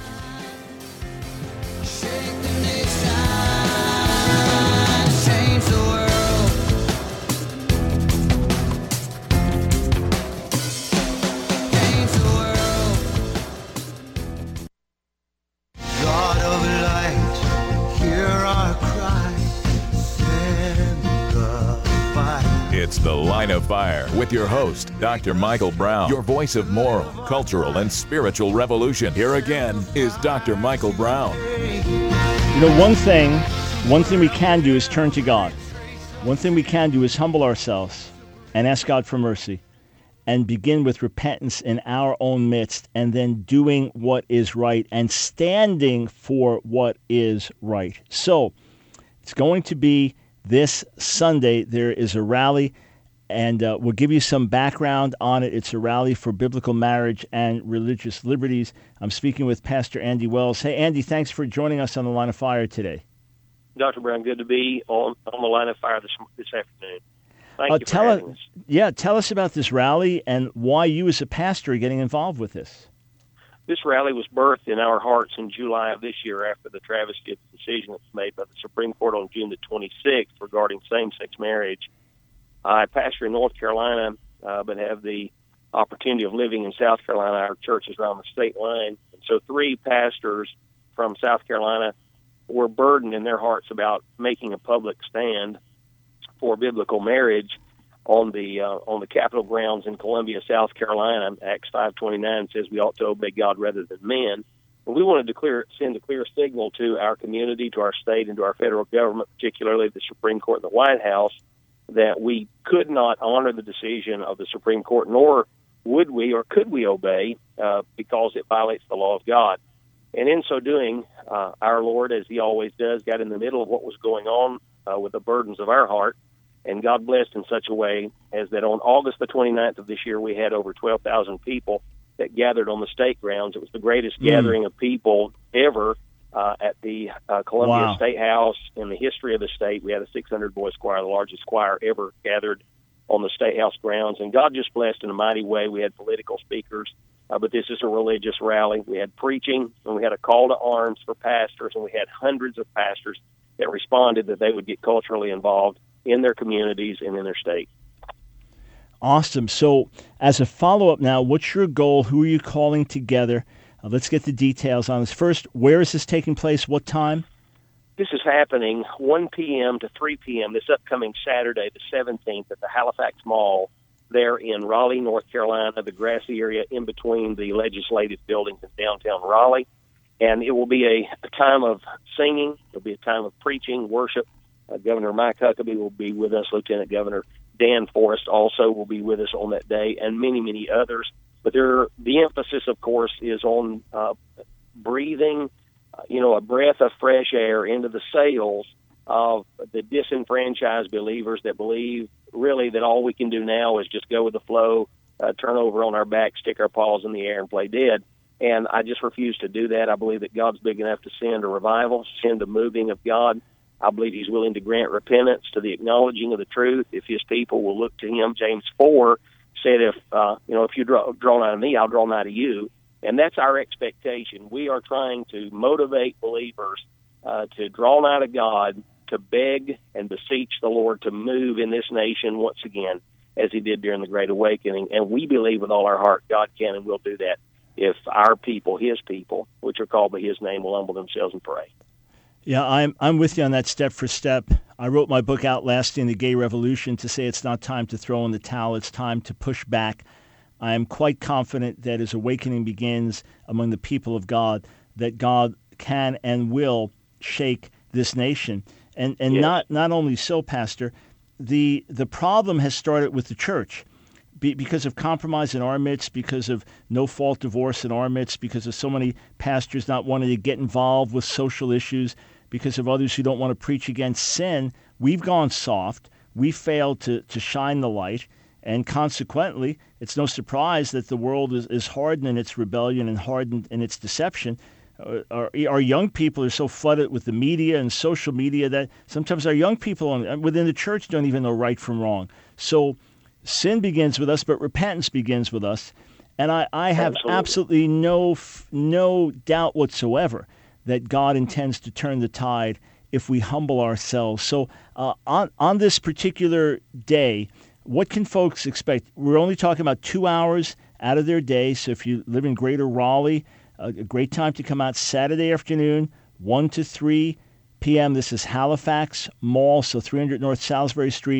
It's The Line of Fire with your host, Doctor Michael Brown, your voice of moral, cultural, and spiritual revolution. Here again is Doctor Michael Brown. You know, one thing, one thing we can do is turn to God. One thing we can do is humble ourselves and ask God for mercy and begin with repentance in our own midst, and then doing what is right and standing for what is right. So it's going to be this Sunday. There is a rally, and uh, we'll give you some background on it. It's a rally for biblical marriage and religious liberties. I'm speaking with Pastor Andy Wells. Hey, Andy, thanks for joining us on the Line of Fire today. Doctor Brown, good to be on, on the Line of Fire this this afternoon. Thank uh, you for tell having us, us. Yeah, tell us about this rally and why you as a pastor are getting involved with this. This rally was birthed in our hearts in July of this year after the travesty of the decision that was made by the Supreme Court on June the twenty-sixth regarding same-sex marriage. I pastor in North Carolina, uh, but have the opportunity of living in South Carolina. Our church is around the state line. And so three pastors from South Carolina were burdened in their hearts about making a public stand for biblical marriage on the uh, on the Capitol grounds in Columbia, South Carolina. Acts five twenty-nine says we ought to obey God rather than men. And we wanted to clear, send a clear signal to our community, to our state, and to our federal government, particularly the Supreme Court and the White House, that we could not honor the decision of the Supreme Court, nor would we or could we obey uh, because it violates the law of God. And in so doing, uh, our Lord, as he always does, got in the middle of what was going on uh, with the burdens of our heart. And God blessed in such a way as that on August the twenty-ninth of this year, we had over twelve thousand people that gathered on the state grounds. It was the greatest mm. gathering of people ever uh, at the uh, Columbia wow. State House in the history of the state. We had a six hundred voice choir, the largest choir ever gathered on the State House grounds. And God just blessed in a mighty way. We had political speakers, uh, but this is a religious rally. We had preaching, and we had a call to arms for pastors, and we had hundreds of pastors that responded that they would get culturally involved in their communities and in their state. Awesome. So as a follow-up now, what's your goal? Who are you calling together? Uh, let's get the details on this. First, where is this taking place? What time? This is happening one p.m. to three p.m. this upcoming Saturday, the seventeenth, at the Halifax Mall there in Raleigh, North Carolina, the grassy area in between the legislative buildings in downtown Raleigh. And it will be a, a time of singing. It will be a time of preaching, worship. Uh, Governor Mike Huckabee will be with us. Lieutenant Governor Dan Forrest also will be with us on that day, and many, many others. But there, the emphasis, of course, is on uh, breathing, uh, you know, a breath of fresh air into the sails of the disenfranchised believers that believe really that all we can do now is just go with the flow, uh, turn over on our back, stick our paws in the air, and play dead. And I just refuse to do that. I believe that God's big enough to send a revival, send a moving of God. I believe he's willing to grant repentance to the acknowledging of the truth if his people will look to him. James four said, if uh, you know, if you draw, draw nigh to me, I'll draw nigh to you. And that's our expectation. We are trying to motivate believers uh, to draw nigh to God, to beg and beseech the Lord to move in this nation once again, as he did during the Great Awakening. And we believe with all our heart God can and will do that if our people, his people, which are called by his name, will humble themselves and pray. Yeah, I'm I'm with you on that step for step. I wrote my book Outlasting the Gay Revolution to say it's not time to throw in the towel, it's time to push back. I am quite confident that as awakening begins among the people of God, that God can and will shake this nation. And and yes. not not only so, Pastor, the the problem has started with the church. Be, because of compromise in our midst, because of no-fault divorce in our midst, because of so many pastors not wanting to get involved with social issues, because of others who don't want to preach against sin, we've gone soft. We failed to, to shine the light. And consequently, it's no surprise that the world is, is hardened in its rebellion and hardened in its deception. Uh, our, our young people are so flooded with the media and social media that sometimes our young people within the church don't even know right from wrong. So sin begins with us, but repentance begins with us. And I, I have absolutely, absolutely no no doubt whatsoever that God intends to turn the tide if we humble ourselves. So uh, on, on this particular day, what can folks expect? We're only talking about two hours out of their day. So if you live in Greater Raleigh, uh, a great time to come out Saturday afternoon, one to three p.m. This is Halifax Mall, so three hundred North Salisbury Street,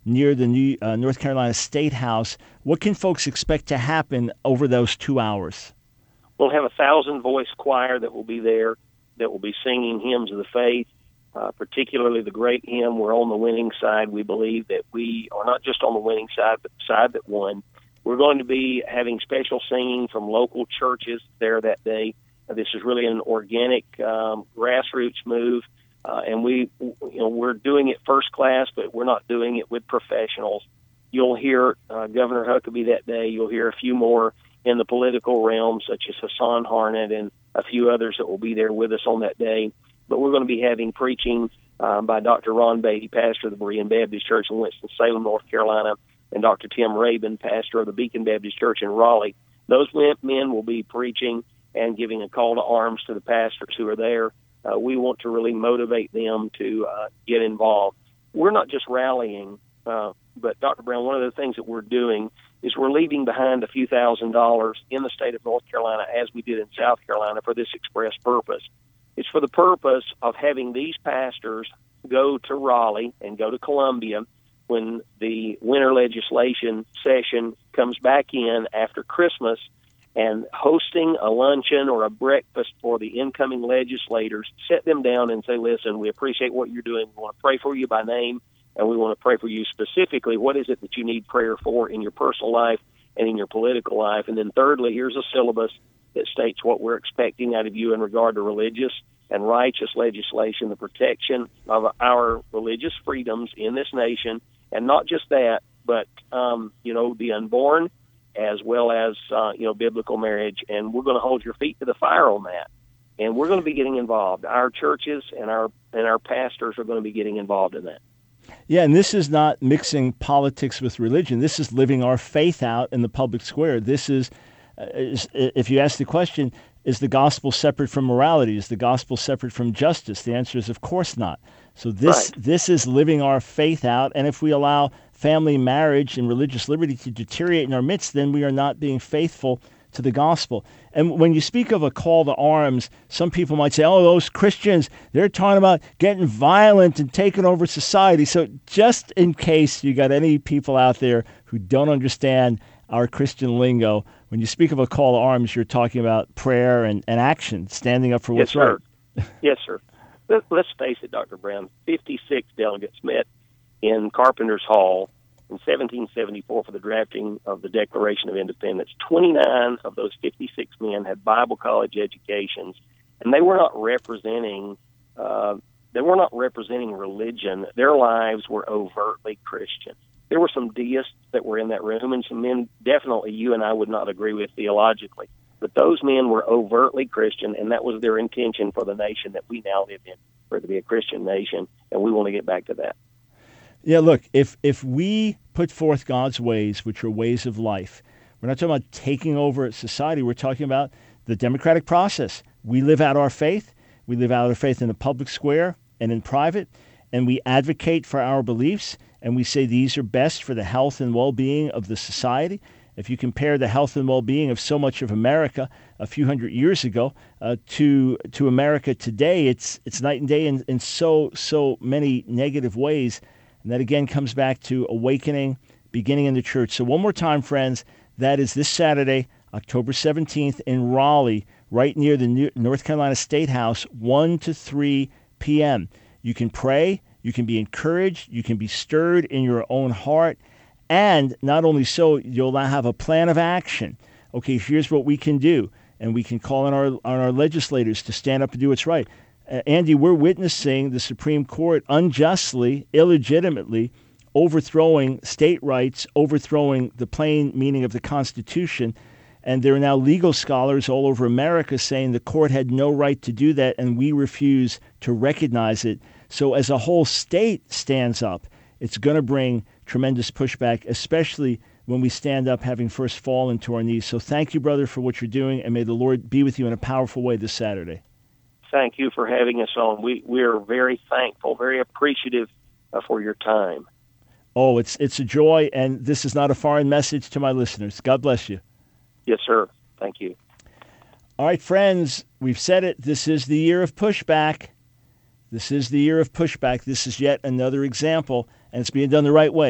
near the New, uh, North Carolina State House. What can folks expect to happen over those two hours? We'll have a thousand-voice choir that will be there, that will be singing hymns of the faith, uh, particularly the great hymn, We're on the Winning Side. We believe that we are not just on the winning side, but the side that won. We're going to be having special singing from local churches there that day. Uh, this is really an organic um, grassroots move, uh, and we, you know, we're doing it first class, but we're not doing it with professionals. You'll hear uh, Governor Huckabee that day. You'll hear a few more in the political realm, such as Hassan Harnett and a few others that will be there with us on that day. But we're going to be having preaching um, by Doctor Ron Beatty, pastor of the Berean Baptist Church in Winston-Salem, North Carolina, and Doctor Tim Rabin, pastor of the Beacon Baptist Church in Raleigh. Those men will be preaching and giving a call to arms to the pastors who are there. Uh, we want to really motivate them to uh, get involved. We're not just rallying, uh, but Doctor Brown, one of the things that we're doing is we're leaving behind a few thousand dollars in the state of North Carolina, as we did in South Carolina, for this express purpose. It's for the purpose of having these pastors go to Raleigh and go to Columbia when the winter legislation session comes back in after Christmas, and hosting a luncheon or a breakfast for the incoming legislators, sit them down and say, listen, we appreciate what you're doing. We want to pray for you by name, and we want to pray for you specifically. What is it that you need prayer for in your personal life and in your political life? And then thirdly, here's a syllabus that states what we're expecting out of you in regard to religious and righteous legislation, the protection of our religious freedoms in this nation. And not just that, but, um, you know, the unborn, as well as, uh, you know, biblical marriage. And we're going to hold your feet to the fire on that. And we're going to be getting involved. Our churches and our and our pastors are going to be getting involved in that. Yeah, and this is not mixing politics with religion. This is living our faith out in the public square. This is, uh, is if you ask the question, is the gospel separate from morality? Is the gospel separate from justice? The answer is, of course not. So this right. this is living our faith out, and if we allow family, marriage, and religious liberty to deteriorate in our midst, then we are not being faithful to the gospel. And when you speak of a call to arms, some people might say, oh, those Christians, they're talking about getting violent and taking over society. So just in case you got any people out there who don't understand our Christian lingo, when you speak of a call to arms, you're talking about prayer and, and action, standing up for what's yes, sir. right. Yes, sir. Let, let's face it, Doctor Brown, fifty-six delegates met in Carpenter's Hall in seventeen seventy-four for the drafting of the Declaration of Independence. twenty-nine of those fifty-six men had Bible college educations, and they were not representing uh, they were not representing religion. Their lives were overtly Christian. There were some deists that were in that room, and some men definitely you and I would not agree with theologically. But those men were overtly Christian, and that was their intention for the nation that we now live in, for it to be a Christian nation, and we want to get back to that. Yeah, look, if if we put forth God's ways, which are ways of life, we're not talking about taking over society. We're talking about the democratic process. We live out our faith. We live out our faith in the public square and in private, and we advocate for our beliefs, and we say these are best for the health and well-being of the society. If you compare the health and well-being of so much of America a few hundred years ago uh, to to America today, it's it's night and day in, in so, so many negative ways. And that, again, comes back to awakening, beginning in the church. So one more time, friends, that is this Saturday, October seventeenth in Raleigh, right near the New North Carolina State House, one to three p.m. You can pray, you can be encouraged, you can be stirred in your own heart. And not only so, you'll now have a plan of action. Okay, here's what we can do. And we can call on our on our legislators to stand up and do what's right. Uh, Andy, we're witnessing the Supreme Court unjustly, illegitimately overthrowing state rights, overthrowing the plain meaning of the Constitution. And there are now legal scholars all over America saying the court had no right to do that, and we refuse to recognize it. So as a whole state stands up, it's going to bring tremendous pushback, especially when we stand up having first fallen to our knees. So thank you, brother, for what you're doing, and may the Lord be with you in a powerful way this Saturday. Thank you for having us on. We we are very thankful, very appreciative uh, for your time. Oh, it's it's a joy, and this is not a foreign message to my listeners. God bless you. Yes, sir. Thank you. All right, friends, we've said it. This is the year of pushback. This is the year of pushback. This is yet another example, and it's being done the right way.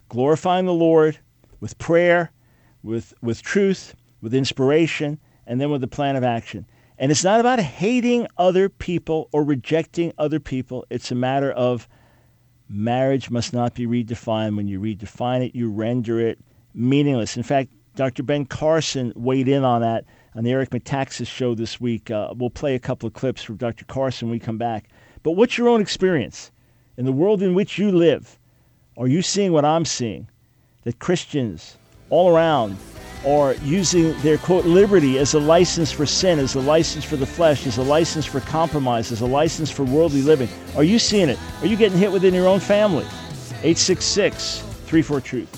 glorifying the Lord with prayer, with with truth, with inspiration, and then with a plan of action. And it's not about hating other people or rejecting other people. It's a matter of marriage must not be redefined. When you redefine it, you render it meaningless. In fact, Doctor Ben Carson weighed in on that on the Eric Metaxas show this week. Uh, we'll play a couple of clips from Doctor Carson when we come back. But what's your own experience? In the world in which you live, are you seeing what I'm seeing? That Christians all around are using their, quote, liberty as a license for sin, as a license for the flesh, as a license for compromise, as a license for worldly living. Are you seeing it? Are you getting hit within your own family? eight six six, three four, truth.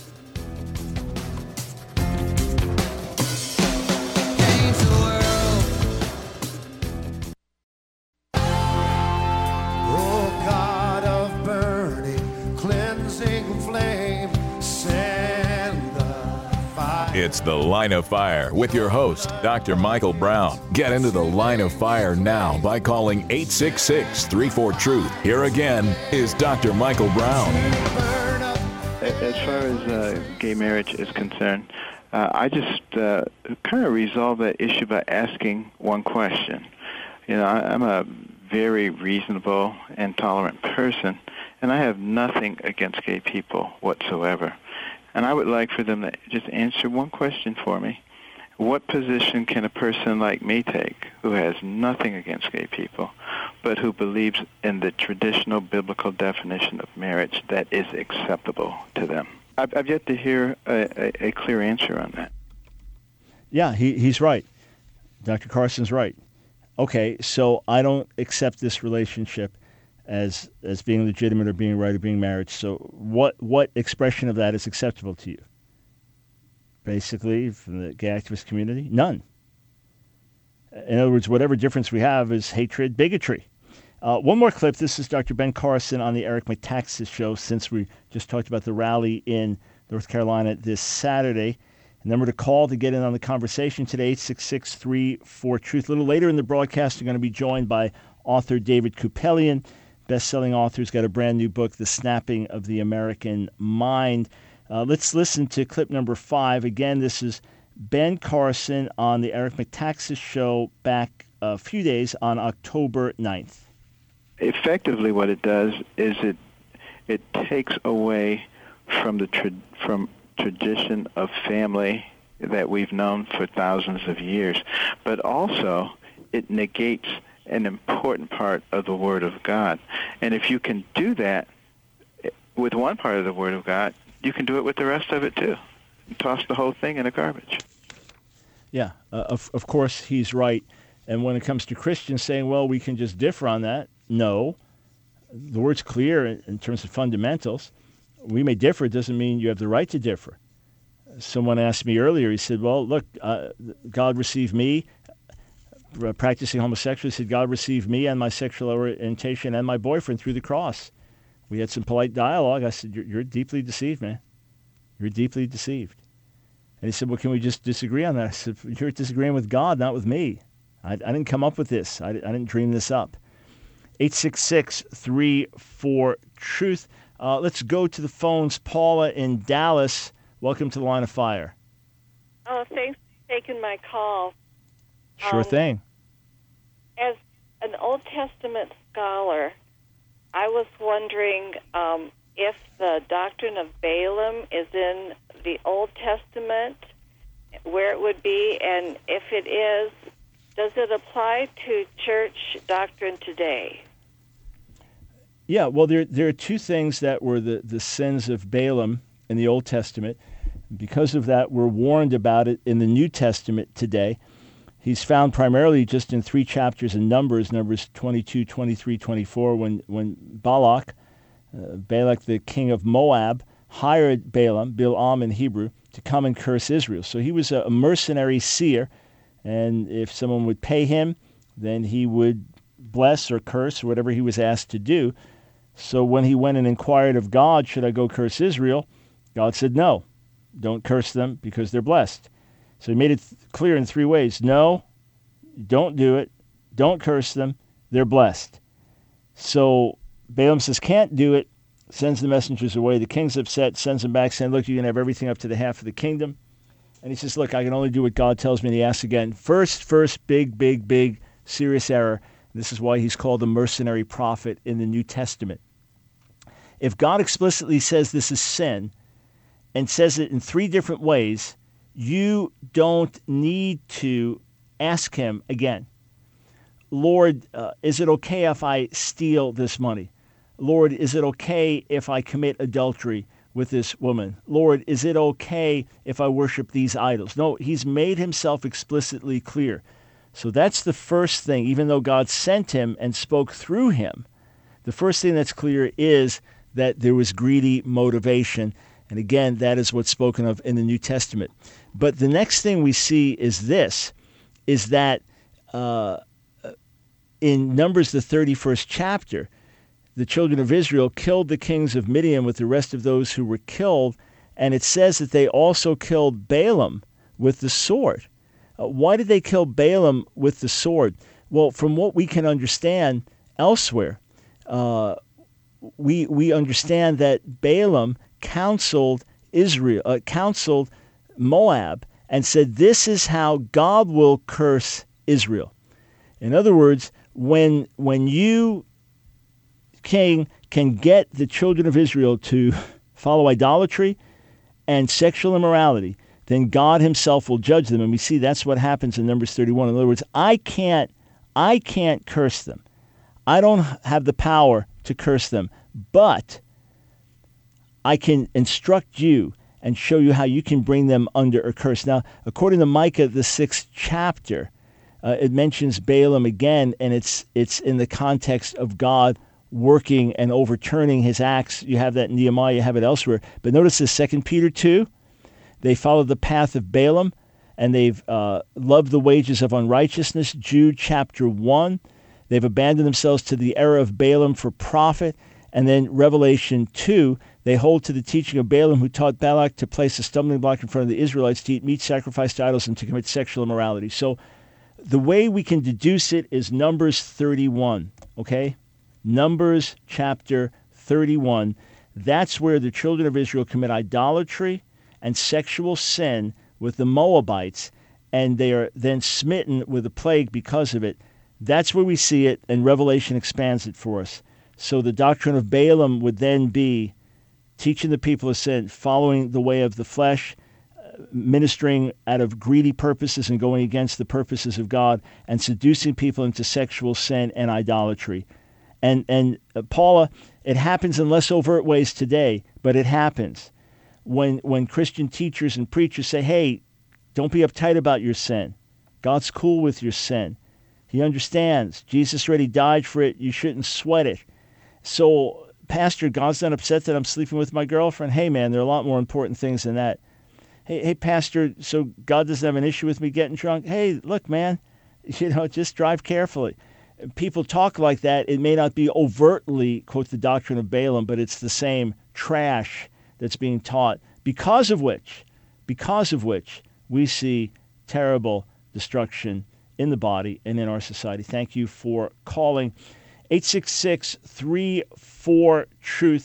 It's The Line of Fire with your host, Doctor Michael Brown. Get into the Line of Fire now by calling eight six six, three four, truth. Here again is Doctor Michael Brown. As far as uh, gay marriage is concerned, uh, I just uh, kind of resolve that issue by asking one question. You know, I, I'm a very reasonable and tolerant person, and I have nothing against gay people whatsoever. And I would like for them to just answer one question for me. What position can a person like me take who has nothing against gay people, but who believes in the traditional biblical definition of marriage that is acceptable to them? I've, I've yet to hear a, a, a clear answer on that. Yeah, he, he's right. Doctor Carson's right. Okay, so I don't accept this relationship as as being legitimate or being right or being marriage. So what what expression of that is acceptable to you? Basically, from the gay activist community, none. In other words, whatever difference we have is hatred, bigotry. Uh, one more clip. This is Doctor Ben Carson on the Eric Metaxas show, since we just talked about the rally in North Carolina this Saturday. And number to call to get in on the conversation today, eight six six, three four, truth. A little later in the broadcast, we're going to be joined by author David Kupelian. Best-selling author's got a brand new book, The Snapping of the American Mind. Uh, let's listen to clip number five. Again, this is Ben Carson on the Eric Metaxas show back a few days on October ninth. Effectively, what it does is it it takes away from the tra- from tradition of family that we've known for thousands of years, but also it negates an important part of the Word of God. And if you can do that with one part of the Word of God, you can do it with the rest of it too. Toss the whole thing in the garbage. Yeah, uh, of, of course he's right. And when it comes to Christians saying, well, we can just differ on that, no. The Word's clear in, in terms of fundamentals. We may differ. It doesn't mean you have the right to differ. Someone asked me earlier, he said, well, look, uh, God received me practicing homosexuality. He said, God received me and my sexual orientation and my boyfriend through the cross. We had some polite dialogue. I said, you're, you're deeply deceived, man. You're deeply deceived. And he said, well, can we just disagree on that? I said, you're disagreeing with God, not with me. I, I didn't come up with this. I, I didn't dream this up. eight six six, three four, truth. Uh, let's go to the phones. Paula in Dallas. Welcome to the Line of Fire. Oh, thanks for taking my call. Sure um, thing. As an Old Testament scholar, I was wondering um, if the doctrine of Balaam is in the Old Testament, where it would be, and if it is, does it apply to church doctrine today? Yeah, well, there there are two things that were the, the sins of Balaam in the Old Testament. Because of that, we're warned about it in the New Testament today. He's found primarily just in three chapters in Numbers, Numbers twenty-two, twenty-three, twenty-four, when, when Balak, uh, Balak the king of Moab, hired Balaam, Bil'am in Hebrew, to come and curse Israel. So he was a mercenary seer, and if someone would pay him, then he would bless or curse, or whatever he was asked to do. So when he went and inquired of God, should I go curse Israel? God said, no, don't curse them because they're blessed. So he made it th- clear in three ways. No, don't do it. Don't curse them. They're blessed. So Balaam says, can't do it. sends the messengers away. The king's upset, sends them back, saying, look, you can have everything up to the half of the kingdom. And he says, look, I can only do what God tells me. And he asks again, first, first, big, big, big, serious error. This is why he's called a mercenary prophet in the New Testament. If God explicitly says this is sin and says it in three different ways, you don't need to ask him again. Lord, uh, is it okay if I steal this money? Lord, is it okay if I commit adultery with this woman? Lord, is it okay if I worship these idols? No, he's made himself explicitly clear. So that's the first thing. Even though God sent him and spoke through him, the first thing that's clear is that there was greedy motivation. And again, that is what's spoken of in the New Testament. But the next thing we see is this, is that uh, in Numbers, the thirty-first chapter, the children of Israel killed the kings of Midian with the rest of those who were killed. And it says that they also killed Balaam with the sword. Uh, why did they kill Balaam with the sword? Well, from what we can understand elsewhere, uh, we we understand that Balaam counseled Israel, uh, counseled Moab, and said, this is how God will curse Israel. In other words, when when you, king, can get the children of Israel to follow idolatry and sexual immorality, then God himself will judge them. And we see that's what happens in Numbers thirty-one. In other words, I can't, I can't curse them. I don't have the power to curse them, but I can instruct you and show you how you can bring them under a curse. Now, according to Micah, the sixth chapter, uh, it mentions Balaam again, and it's it's in the context of God working and overturning his acts. You have that in Nehemiah, you have it elsewhere. But notice this, Second Peter two, they followed the path of Balaam, and they've uh, loved the wages of unrighteousness. Jude chapter one, they've abandoned themselves to the error of Balaam for profit. And then Revelation two, they hold to the teaching of Balaam, who taught Balak to place a stumbling block in front of the Israelites to eat meat sacrificed to idols and to commit sexual immorality. So the way we can deduce it is Numbers thirty-one, okay? Numbers chapter thirty-one. That's where the children of Israel commit idolatry and sexual sin with the Moabites, and they are then smitten with a plague because of it. That's where we see it, and Revelation expands it for us. So the doctrine of Balaam would then be teaching the people of sin, following the way of the flesh, uh, ministering out of greedy purposes and going against the purposes of God, and seducing people into sexual sin and idolatry. And, and uh, Paula, it happens in less overt ways today, but it happens. When, when Christian teachers and preachers say, hey, don't be uptight about your sin. God's cool with your sin. He understands. Jesus already died for it. You shouldn't sweat it. So, Pastor, God's not upset that I'm sleeping with my girlfriend. Hey, man, there are a lot more important things than that. Hey, hey, Pastor, so God doesn't have an issue with me getting drunk? Hey, look, man, you know, just drive carefully. People talk like that. It may not be overtly, quote, the doctrine of Balaam, but it's the same trash that's being taught, because of which, because of which we see terrible destruction in the body and in our society. Thank you for calling. eight six six, three four, truth.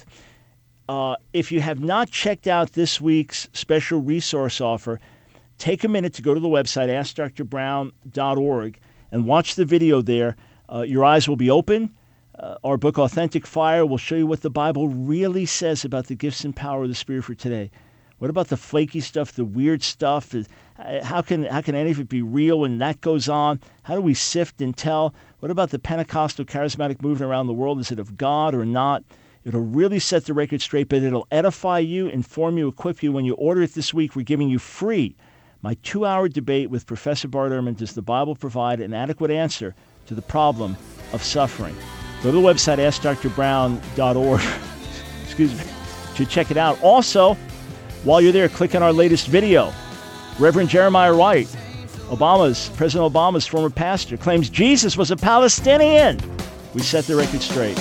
Uh, if you have not checked out this week's special resource offer, take a minute to go to the website, ask dr brown dot org, and watch the video there. Uh, your eyes will be open. Uh, our book, Authentic Fire, will show you what the Bible really says about the gifts and power of the Spirit for today. What about the flaky stuff, the weird stuff? How can how can any of it be real when that goes on? How do we sift and tell? What about the Pentecostal charismatic movement around the world? Is it of God or not? It'll really set the record straight, but it'll edify you, inform you, equip you. When you order it this week, we're giving you free my two-hour debate with Professor Bart Ehrman. Does the Bible provide an adequate answer to the problem of suffering? Go to the website, ask dr brown dot org, excuse me, to check it out. Also, while you're there, click on our latest video. Reverend Jeremiah Wright, Obama's, President Obama's former pastor, claims Jesus was a Palestinian. We set the record straight.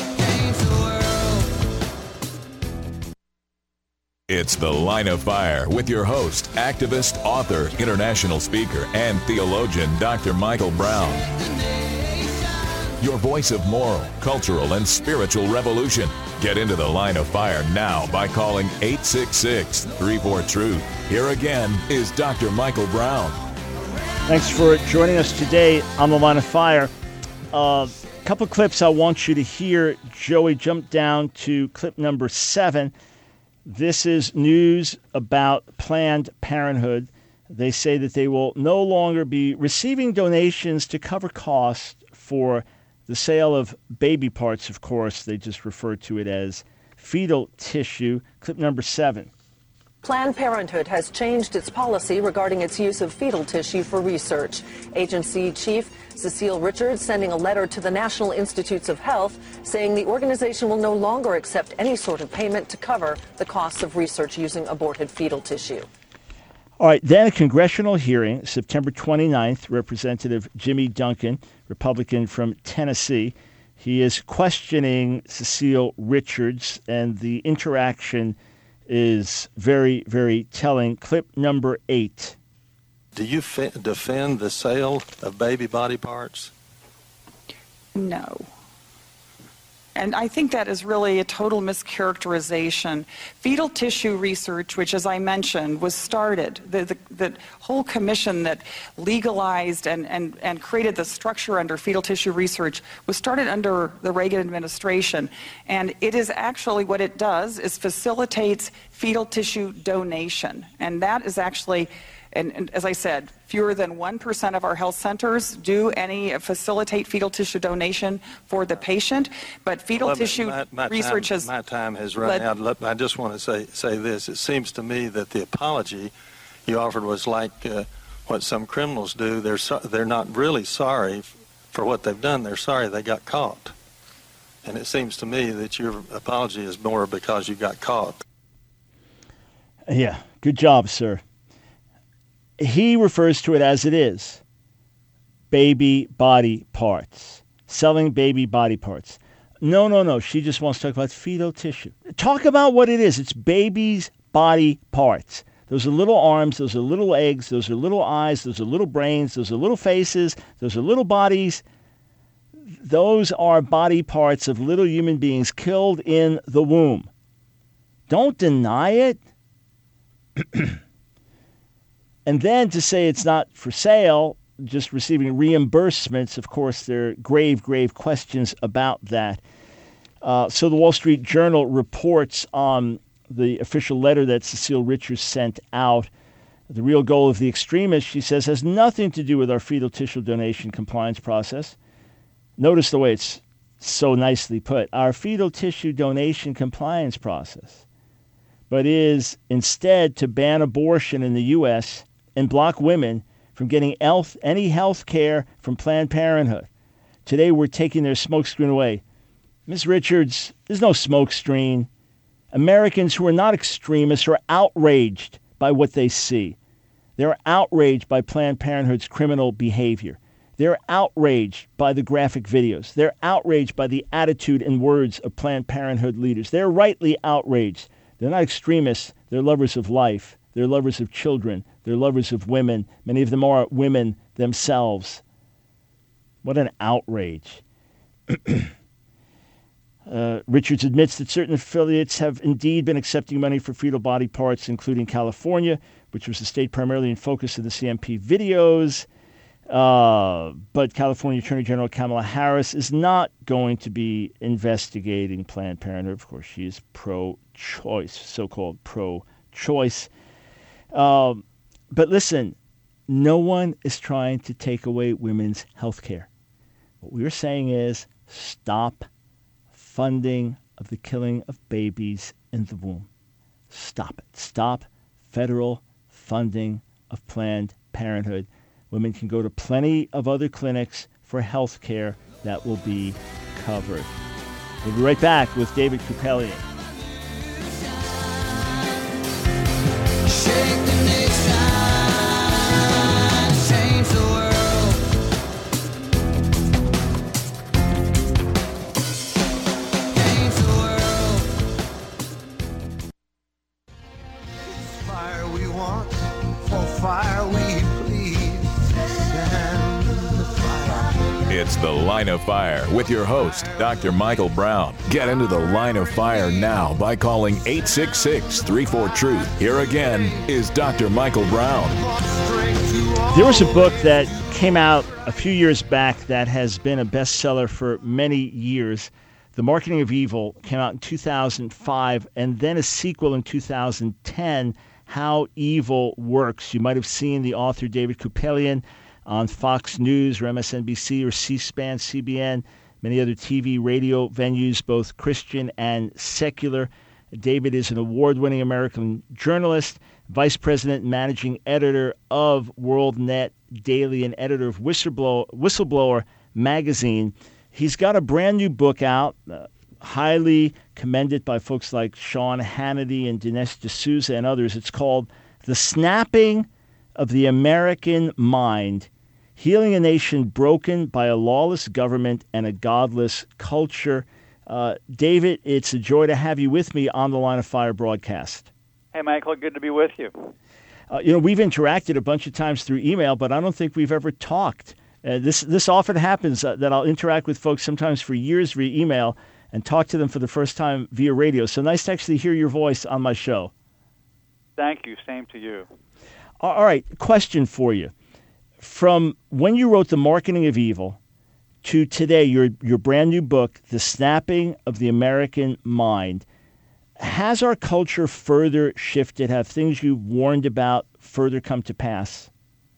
It's The Line of Fire with your host, activist, author, international speaker, and theologian, Doctor Michael Brown. Your voice of moral, cultural, and spiritual revolution. Get into the line of fire now by calling eight six six, three four, truth. Here again is Doctor Michael Brown. Thanks for joining us today on the Line of Fire. A uh, couple of clips I want you to hear. Joey, jump down to clip number seven. This is news about Planned Parenthood. They say that they will no longer be receiving donations to cover costs for the sale of baby parts. Of course, they just refer to it as fetal tissue. Clip number seven. Planned Parenthood has changed its policy regarding its use of fetal tissue for research. Agency Chief Cecile Richards sending a letter to the National Institutes of Health saying the organization will no longer accept any sort of payment to cover the costs of research using aborted fetal tissue. All right, then a congressional hearing, September twenty-ninth, Representative Jimmy Duncan, Republican from Tennessee. He is questioning Cecile Richards, and the interaction is very, very telling. Clip number eight. Do you fe- defend the sale of baby body parts? No. And I think that is really a total mischaracterization. Fetal tissue research, which, as I mentioned, was started, the, the, the whole commission that legalized and, and, and created the structure under fetal tissue research was started under the Reagan administration. And it is actually, what it does is facilitates fetal tissue donation. And that is actually, and, and as I said, fewer than one percent of our health centers do any facilitate fetal tissue donation for the patient, but fetal well, tissue my, my research time, has... My time has run led, out. Let, I just want to say, say this. It seems to me that the apology you offered was like uh, what some criminals do. They're, so, they're not really sorry for what they've done. They're sorry they got caught. And it seems to me that your apology is more because you got caught. Yeah, good job, sir. He refers to it as it is, baby body parts, selling baby body parts. No, no, no. She just wants to talk about fetal tissue. Talk about what it is. It's baby's body parts. Those are little arms. Those are little eggs. Those are little eyes. Those are little brains. Those are little faces. Those are little bodies. Those are body parts of little human beings killed in the womb. Don't deny it. And then to say it's not for sale, just receiving reimbursements, of course, there are grave, grave questions about that. Uh, so the Wall Street Journal reports on the official letter that Cecile Richards sent out. The real goal of the extremists, she says, has nothing to do with our fetal tissue donation compliance process. Notice the way it's so nicely put. Our fetal tissue donation compliance process, but is instead to ban abortion in the U S and block women from getting health, any health care from Planned Parenthood. Today, we're taking their smokescreen away. Miz Richards, there's no smokescreen. Americans who are not extremists are outraged by what they see. They're outraged by Planned Parenthood's criminal behavior. They're outraged by the graphic videos. They're outraged by the attitude and words of Planned Parenthood leaders. They're rightly outraged. They're not extremists. They're lovers of life. They're lovers of children. They're lovers of women. Many of them are women themselves. What an outrage. uh, Richards admits that certain affiliates have indeed been accepting money for fetal body parts, including California, which was the state primarily in focus of the C M P videos. Uh, but California Attorney General Kamala Harris is not going to be investigating Planned Parenthood. Of course, she is pro-choice, so-called pro-choice. Um, but listen, no one is trying to take away women's health care. What we're saying is stop funding of the killing of babies in the womb. Stop it. Stop federal funding of Planned Parenthood. Women can go to plenty of other clinics for health care that will be covered. We'll be right back with David Kupelian. Fire we want, for fire we plead. Stand in the fire. It's The Line of Fire with your host, Doctor Michael Brown. Get into the Line of Fire now by calling eight six six, three four, truth. Here again is Doctor Michael Brown. There was a book that came out a few years back that has been a bestseller for many years. The Marketing of Evil came out in two thousand five, and then a sequel in two thousand ten, How Evil Works. You might have seen the author David Kupelian on Fox News or M S N B C or C-SPAN, C B N, many other T V, radio venues, both Christian and secular. David is an award-winning American journalist, vice president and managing editor of WorldNet Daily, and editor of Whistleblower, Whistleblower magazine. He's got a brand new book out, uh, highly commended by folks like Sean Hannity and Dinesh D'Souza and others. It's called The Snapping of the American Mind, Healing a Nation Broken by a Lawless Government and a Godless Culture. Uh, David, it's a joy to have you with me on the Line of Fire broadcast. Hey, Michael, good to be with you. Uh, you know, we've interacted a bunch of times through email, but I don't think we've ever talked. Uh, this this often happens uh, that I'll interact with folks sometimes for years via email and talk to them for the first time via radio. So nice to actually hear your voice on my show. Thank you. Same to you. All right. Question for you. From when you wrote The Marketing of Evil to today, your your brand new book, The Snapping of the American Mind, has our culture further shifted? Have things you've warned about further come to pass?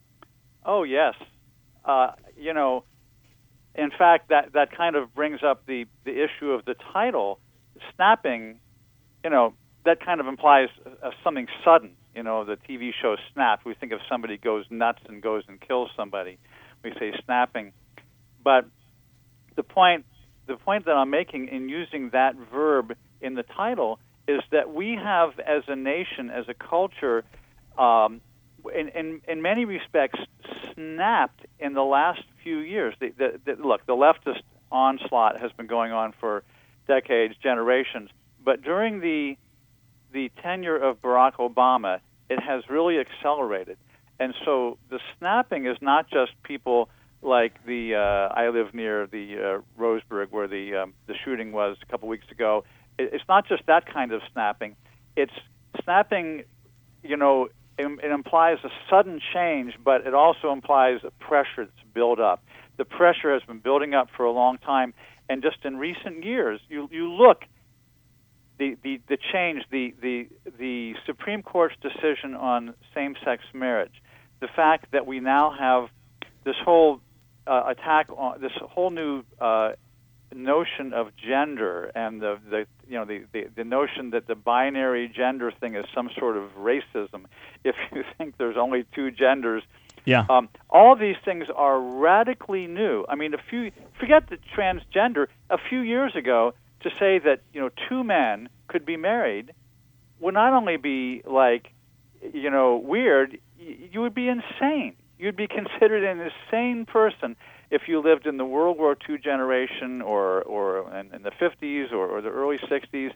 Oh, yes. Uh, you know, in fact, that, that kind of brings up the, the issue of the title, snapping. You know, that kind of implies uh, something sudden. You know, the T V show Snapped. We think of somebody goes nuts and goes and kills somebody. We say snapping. But the point, the point that I'm making in using that verb in the title is that we have, as a nation, as a culture, um, in, in, in many respects, snapped in the last few years. The, the, the, look, the leftist onslaught has been going on for decades, generations. But during the the tenure of Barack Obama, it has really accelerated. And so the snapping is not just people like the, uh, I live near the uh, Roseburg where the um, the shooting was a couple weeks ago. It, it's not just that kind of snapping. It's snapping, you know, it, it implies a sudden change, but it also implies a pressure that's built up. The pressure has been building up for a long time, and just in recent years, you you look, the, the, the change, the, the, the Supreme Court's decision on same-sex marriage, the fact that we now have this whole uh, attack on this whole new uh, notion of gender, and the, the you know the, the, the notion that the binary gender thing is some sort of racism. If you think there's only two genders, yeah, um, all these things are radically new. I mean, a few forget the transgender. A few years ago, to say that you know two men could be married would not only be like you know weird, you would be insane. You'd be considered an insane person if you lived in the World War Two generation or or in, in the fifties or, or the early sixties.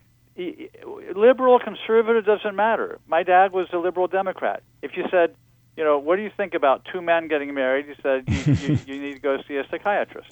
Liberal, conservative, doesn't matter. My dad was a liberal Democrat. If you said, you know, what do you think about two men getting married? He said, you, you, you need to go see a psychiatrist.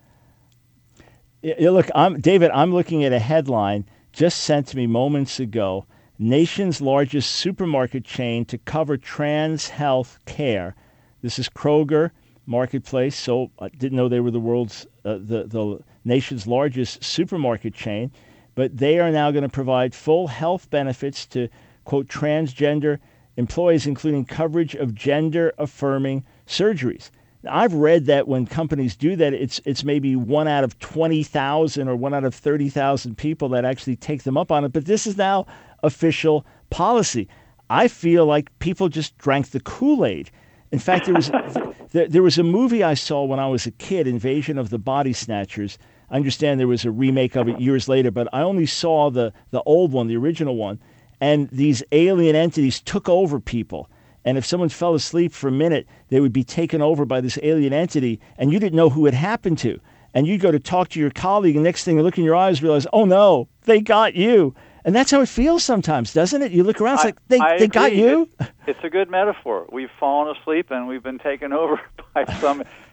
Yeah, look, I'm, David, I'm looking at a headline just sent to me moments ago. Nation's largest supermarket chain to cover trans health care. This is Kroger Marketplace, so I didn't know they were the world's, uh, the, the nation's largest supermarket chain, but they are now going to provide full health benefits to, quote, transgender employees, including coverage of gender-affirming surgeries. Now, I've read that when companies do that, it's it's maybe one out of twenty thousand or one out of thirty thousand people that actually take them up on it, but this is now official policy. I feel like people just drank the Kool-Aid. In fact, there was there, there was a movie I saw when I was a kid, Invasion of the Body Snatchers. I understand there was a remake of it years later, but I only saw the, the old one, the original one, and these alien entities took over people. And if someone fell asleep for a minute, they would be taken over by this alien entity, and you didn't know who it happened to. And you'd go to talk to your colleague, and next thing you look in your eyes, realize, oh no, they got you. And that's how it feels sometimes, doesn't it? You look around, it's like, they, I they got you? It's, it's a good metaphor. We've fallen asleep and we've been taken over by some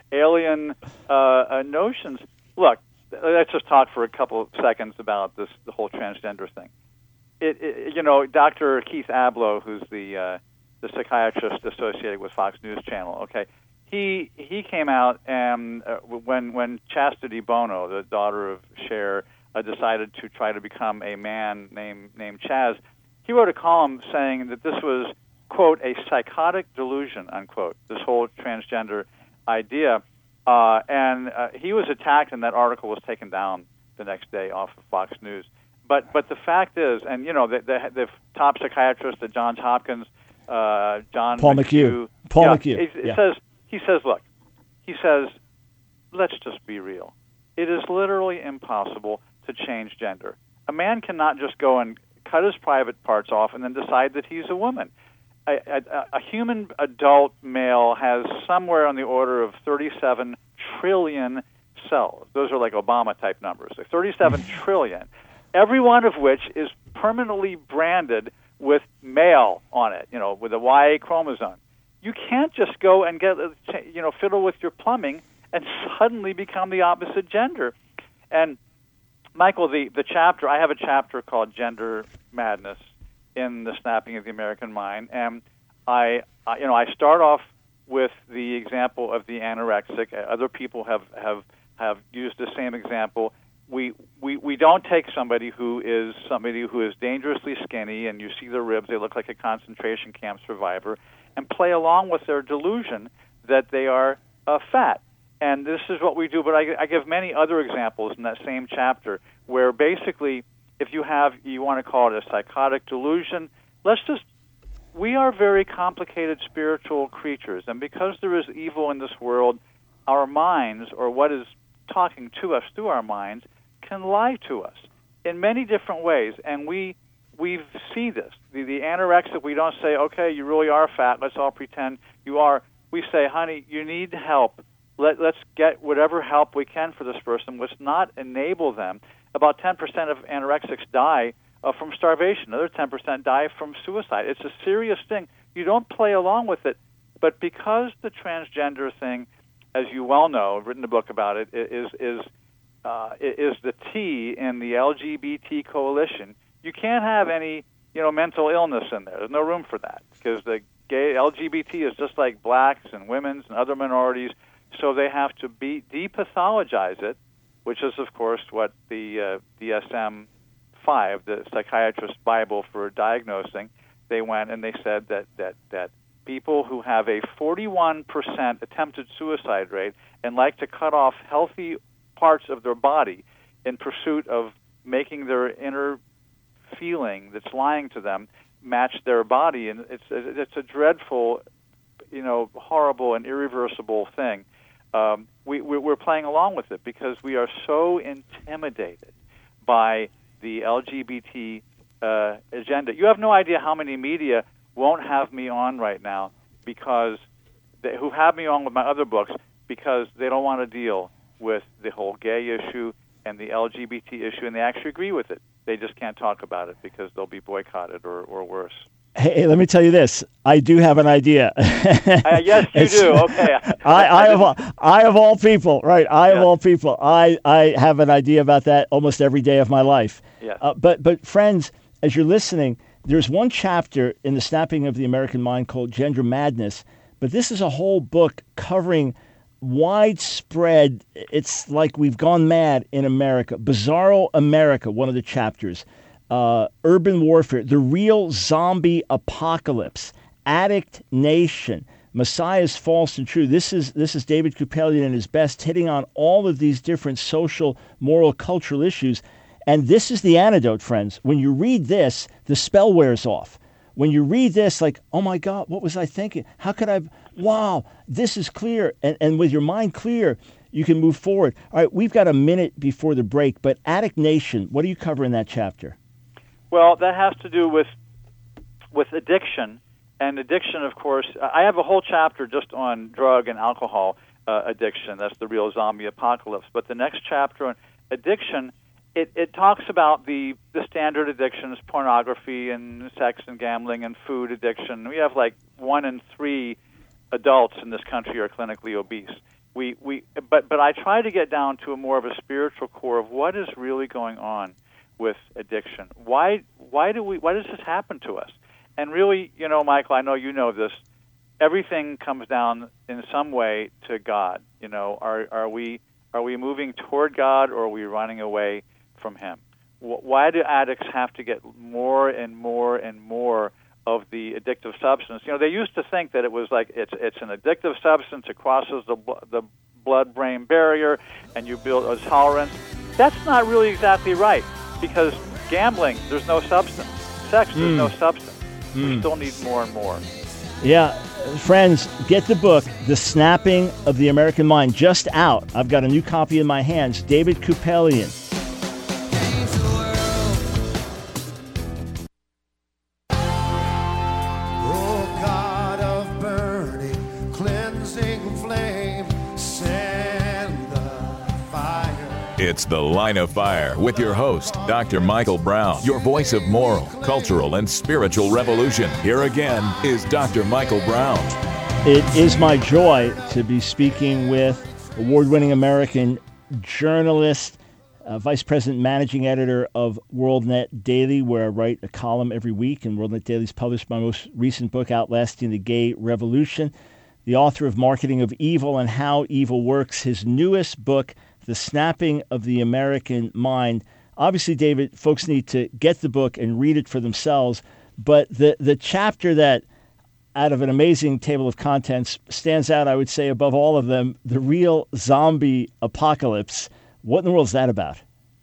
alien uh, uh, notions. Look, let's just talk for a couple of seconds about this, the whole transgender thing. It, it, you know, Doctor Keith Abloh, who's the uh, the psychiatrist associated with Fox News Channel, okay, he he came out and uh, when when Chastity Bono, the daughter of Cher, uh, decided to try to become a man named named Chaz, he wrote a column saying that this was, quote, a psychotic delusion, unquote, this whole transgender idea. Uh, and uh, he was attacked, and that article was taken down the next day off of Fox News. But but the fact is, and you know, the, the, the top psychiatrist at Johns Hopkins, uh, John Paul McHugh, McHugh Paul yeah, McHugh, It, it yeah. says he says, look, he says, let's just be real. It is literally impossible to change gender. A man cannot just go and cut his private parts off and then decide that he's a woman. A, a, a human adult male has somewhere on the order of thirty-seven trillion cells. Those are like Obama-type numbers. Like thirty-seven trillion, every one of which is permanently branded with male on it, you know, with a Y chromosome. You can't just go and get, you know, fiddle with your plumbing and suddenly become the opposite gender. And Michael, the, the chapter, I have a chapter called Gender Madness in The Snapping of the American Mind, and I, I, you know, I start off with the example of the anorexic. Other people have have, have used the same example. We, we we don't take somebody who is somebody who is dangerously skinny, and you see their ribs; they look like a concentration camp survivor, and play along with their delusion that they are uh, fat. And this is what we do. But I, I give many other examples in that same chapter where basically, if you have, you want to call it a psychotic delusion, let's just, we are very complicated spiritual creatures. And because there is evil in this world, our minds, or what is talking to us through our minds, can lie to us in many different ways. And we we see this. The, the anorexic, we don't say, okay, you really are fat, let's all pretend you are. We say, honey, you need help. Let, let's get whatever help we can for this person. Let's not enable them. About ten percent of anorexics die uh, from starvation. Another ten percent die from suicide. It's a serious thing. You don't play along with it. But because the transgender thing, as you well know, I've written a book about it, is is uh, is the T in the L G B T coalition, you can't have any, you know, mental illness in there. There's no room for that because the gay L G B T is just like blacks and women's and other minorities. So they have to be depathologize it, which is, of course, what the uh, D S M five, the psychiatrist's Bible for diagnosing, they went and they said that, that, that people who have a forty-one percent attempted suicide rate and like to cut off healthy parts of their body in pursuit of making their inner feeling that's lying to them match their body. And it's, it's a dreadful, you know, horrible and irreversible thing. Um, we, we're playing along with it because we are so intimidated by the L G B T uh, agenda. You have no idea how many media won't have me on right now because they, who have me on with my other books because they don't want to deal with the whole gay issue and the L G B T issue, and they actually agree with it. They just can't talk about it because they'll be boycotted or, or worse. Hey, let me tell you this. I do have an idea. uh, yes, you do. Okay. I, I, of all, I of all people, right? I yeah. of all people, I, I have an idea about that almost every day of my life. Yes. Uh, but but friends, as you're listening, there's one chapter in The Snapping of the American Mind called Gender Madness. But this is a whole book covering widespread. It's like we've gone mad in America. Bizarro America, one of the chapters. Uh, urban warfare, the real zombie apocalypse, addict nation, Messiah's false and true. This is this is David Kupelian at his best, hitting on all of these different social, moral, cultural issues. And this is the antidote, friends. When you read this, the spell wears off. When you read this, like, oh my God, what was I thinking? How could I? Wow, this is clear. And, and with your mind clear, you can move forward. All right, we've got a minute before the break, but Addict Nation, what do you cover in that chapter? Well, that has to do with with addiction, and addiction, of course. I have a whole chapter just on drug and alcohol uh, addiction. That's the real zombie apocalypse. But the next chapter on addiction, it, it talks about the, the standard addictions, pornography and sex and gambling and food addiction. We have like one in three adults in this country are clinically obese. we we but but I try to get down to a more of a spiritual core of what is really going on with addiction. Why why do we why does this happen to us? And really, you know, Michael, I know you know this. Everything comes down in some way to God. You know, are are we are we moving toward God, or are we running away from Him? Why do addicts have to get more and more and more of the addictive substance? You know, they used to think that it was like it's it's an addictive substance. It crosses the the blood-brain barrier, and you build a tolerance. That's not really exactly right, because gambling, there's no substance. Sex, there's mm. no substance. Mm. We still need more and more. Yeah, friends, get the book, The Snapping of the American Mind, just out. I've got a new copy in my hands. David Kupelian. It's The Line of Fire with your host, Doctor Michael Brown, your voice of moral, cultural, and spiritual revolution. Here again is Doctor Michael Brown. It is my joy to be speaking with award-winning American journalist, uh, Vice President Managing Editor of WorldNet Daily, where I write a column every week, and WorldNet Daily's published my most recent book, Outlasting the Gay Revolution. The author of Marketing of Evil and How Evil Works, his newest book, The Snapping of the American Mind. Obviously, David, folks need to get the book and read it for themselves. But the, the chapter that, out of an amazing table of contents, stands out, I would say, above all of them, the real zombie apocalypse. What in the world is that about?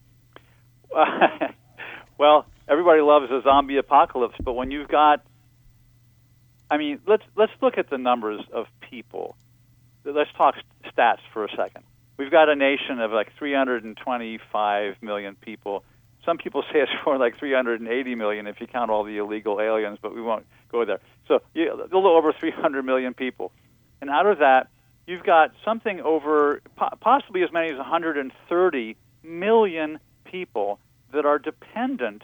Well, everybody loves a zombie apocalypse, but when you've got, I mean, let's let's look at the numbers of people. Let's talk stats for a second. We've got a nation of like three hundred twenty-five million people. Some people say it's more like three hundred eighty million if you count all the illegal aliens, but we won't go there. So yeah, a little over three hundred million people. And out of that, you've got something over, possibly as many as one hundred thirty million people that are dependent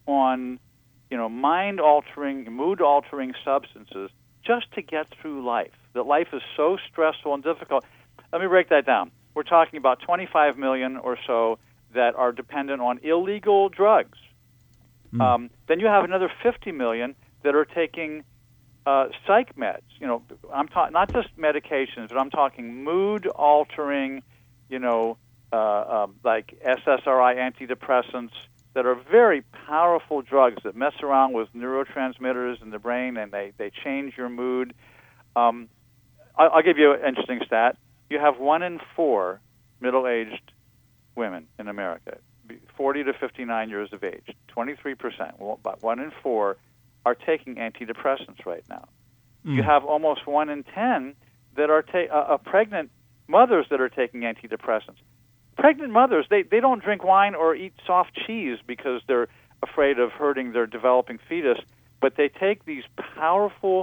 on, you know, mind-altering, mood-altering substances just to get through life. That life is so stressful and difficult. Let me break that down. We're talking about twenty-five million or so that are dependent on illegal drugs. Mm. Um, then you have another fifty million that are taking uh, psych meds. You know, I'm talking not just medications, but I'm talking mood-altering, you know, uh, uh, like S S R I antidepressants that are very powerful drugs that mess around with neurotransmitters in the brain, and they, they change your mood. Um, I'll, I'll give you an interesting stat. You have one in four middle-aged women in America, forty to fifty-nine years of age, twenty-three percent, but one in four are taking antidepressants right now. Mm. You have almost one in ten that are ta- uh, uh, pregnant mothers that are taking antidepressants. Pregnant mothers, they, they don't drink wine or eat soft cheese because they're afraid of hurting their developing fetus, but they take these powerful,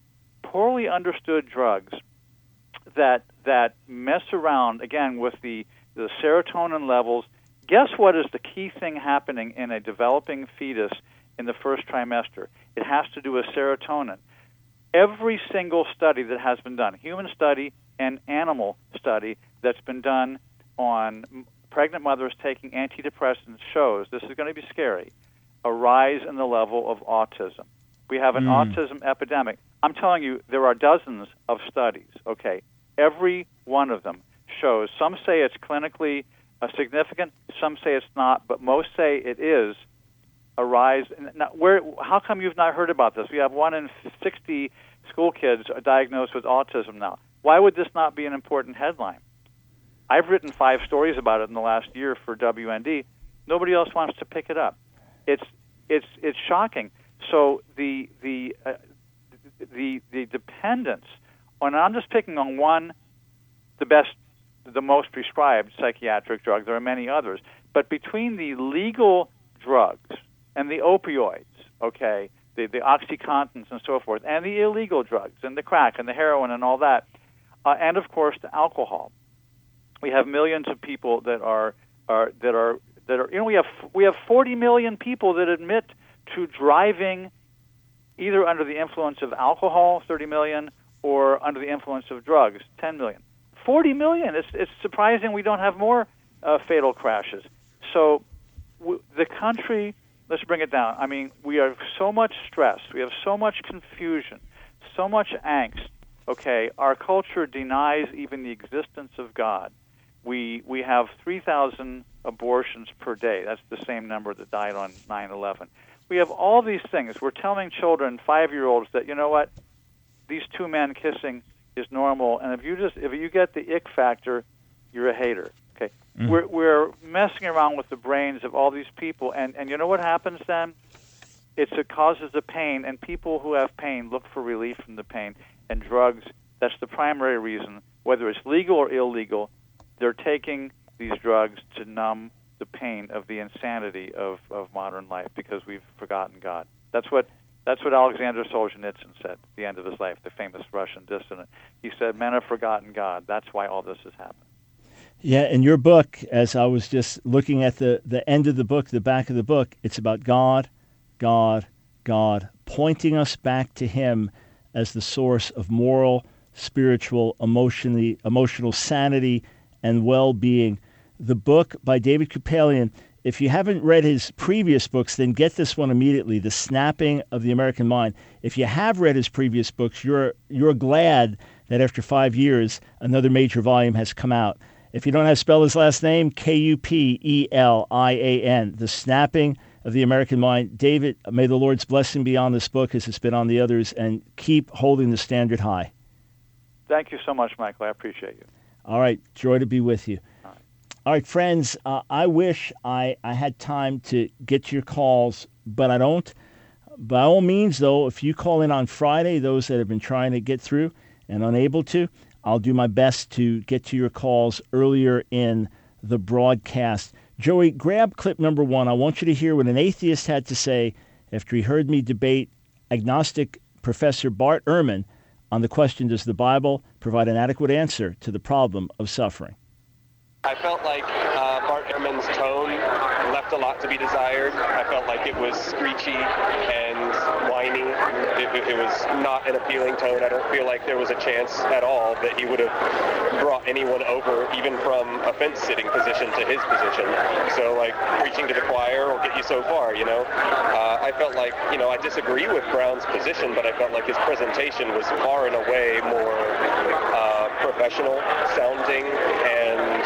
poorly understood drugs that that mess around, again, with the, the serotonin levels. Guess what is the key thing happening in a developing fetus in the first trimester? It has to do with serotonin. Every single study that has been done, human study and animal study that's been done on pregnant mothers taking antidepressants shows, this is going to be scary, a rise in the level of autism. We have an mm. autism epidemic. I'm telling you, there are dozens of studies, okay? Every one of them shows, some say it's clinically uh, significant, some say it's not, but most say it is a rise. Now, where, how come you've not heard about this? We have one in sixty school kids diagnosed with autism now. Why would this not be an important headline? I've written five stories about it in the last year for W N D. Nobody else wants to pick it up. It's it's it's shocking. So the the uh, the the dependence on, I'm just picking on one, the best, the most prescribed psychiatric drug. There are many others, but between the legal drugs and the opioids, okay, the the OxyContins and so forth, and the illegal drugs and the crack and the heroin and all that, uh, and of course the alcohol. We have millions of people that are, are that are that are you know we have we have forty million people that admit to driving either under the influence of alcohol, thirty million, or under the influence of drugs, ten million. forty million. It's it's surprising we don't have more uh, fatal crashes. So w- the country, let's bring it down. I mean, we are so much stressed. We have so much confusion, so much angst. Okay, our culture denies even the existence of God. We we have three thousand abortions per day. That's the same number that died on nine eleven. We have all these things. We're telling children, five-year-olds, that, you know what, these two men kissing is normal, and if you just if you get the ick factor, you're a hater. Okay, mm. we're we're messing around with the brains of all these people, and and you know what happens then? It's it causes the pain, and people who have pain look for relief from the pain, and drugs. That's the primary reason, whether it's legal or illegal. They're taking these drugs to numb the pain of the insanity of, of modern life because we've forgotten God. That's what that's what Alexander Solzhenitsyn said at the end of his life, the famous Russian dissident. He said, men have forgotten God. That's why all this has happened. Yeah, in your book, as I was just looking at the, the end of the book, the back of the book, it's about God, God, God, pointing us back to Him as the source of moral, spiritual, emotionally, emotional sanity, and well-being. The book by David Kupelian, if you haven't read his previous books, then get this one immediately, The Snapping of the American Mind. If you have read his previous books, you're you're glad that after five years, another major volume has come out. If you don't know how to spell his last name, K U P E L I A N, The Snapping of the American Mind. David, may the Lord's blessing be on this book as it's been on the others, and keep holding the standard high. Thank you so much, Michael. I appreciate you. All right. Joy to be with you. All right, All right friends, uh, I wish I, I had time to get to your calls, but I don't. By all means, though, if you call in on Friday, those that have been trying to get through and unable to, I'll do my best to get to your calls earlier in the broadcast. Joey, grab clip number one. I want you to hear what an atheist had to say after he heard me debate agnostic Professor Bart Ehrman on the question, does the Bible provide an adequate answer to the problem of suffering? I felt like uh, Bart Ehrman's tone left a lot to be desired. I felt like it was screechy and whiny. It, it, it was not an appealing tone. I don't feel like there was a chance at all that he would have brought anyone over, even from a fence-sitting position to his position. So, like, preaching to the choir will get you so far, you know? Uh, I felt like, you know, I disagree with Brown's position, but I felt like his presentation was far and away more uh, professional sounding and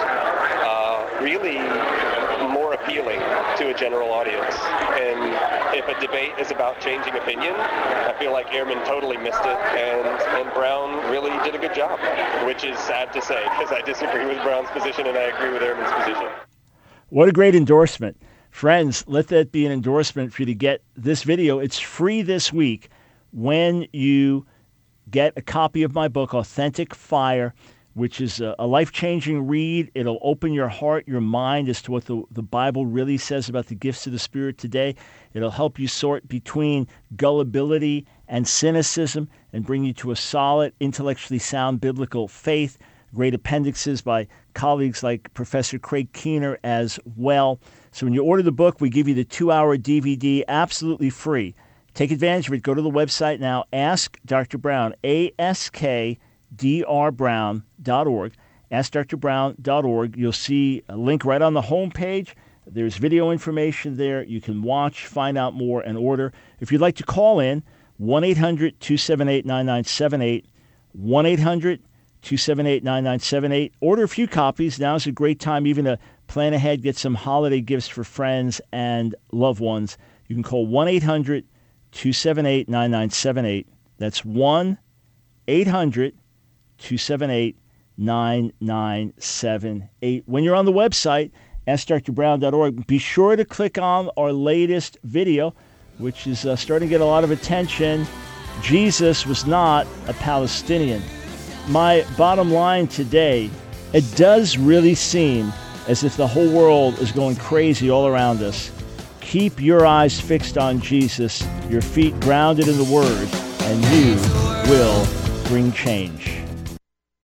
uh, really more appealing to a general audience. And if a debate is about changing opinion, I feel like Ehrman totally missed it, and, and Brown really did a good job, which is sad to say because I disagree with Brown's position and I agree with Ehrman's position. What a great endorsement. Friends, let that be an endorsement for you to get this video. It's free this week when you get a copy of my book, Authentic Fire, which is a, a life-changing read. It'll open your heart, your mind as to what the, the Bible really says about the gifts of the Spirit today. It'll help you sort between gullibility and cynicism and bring you to a solid, intellectually sound biblical faith. Great appendixes by colleagues like Professor Craig Keener as well. So when you order the book, we give you the two-hour D V D absolutely free. Take advantage of it. Go to the website now, Ask Doctor Brown, A S K D R brown dot org, ask dr brown dot org. You'll see a link right on the home page. There's video information there. You can watch, find out more, and order. If you'd like to call in, one eight hundred two seven eight nine nine seven eight, one eight hundred two seven eight nine nine seven eight. Order a few copies. Now's a great time even to plan ahead, get some holiday gifts for friends and loved ones. You can call one eight hundred two seven eight nine nine seven eight. That's one eight hundred two seven eight nine nine seven eight. When you're on the website, ask dr brown dot org, be sure to click on our latest video, which is uh, starting to get a lot of attention. Jesus was not a Palestinian. My bottom line today, it does really seem as if the whole world is going crazy all around us. Keep your eyes fixed on Jesus, your feet grounded in the Word, and you will bring change.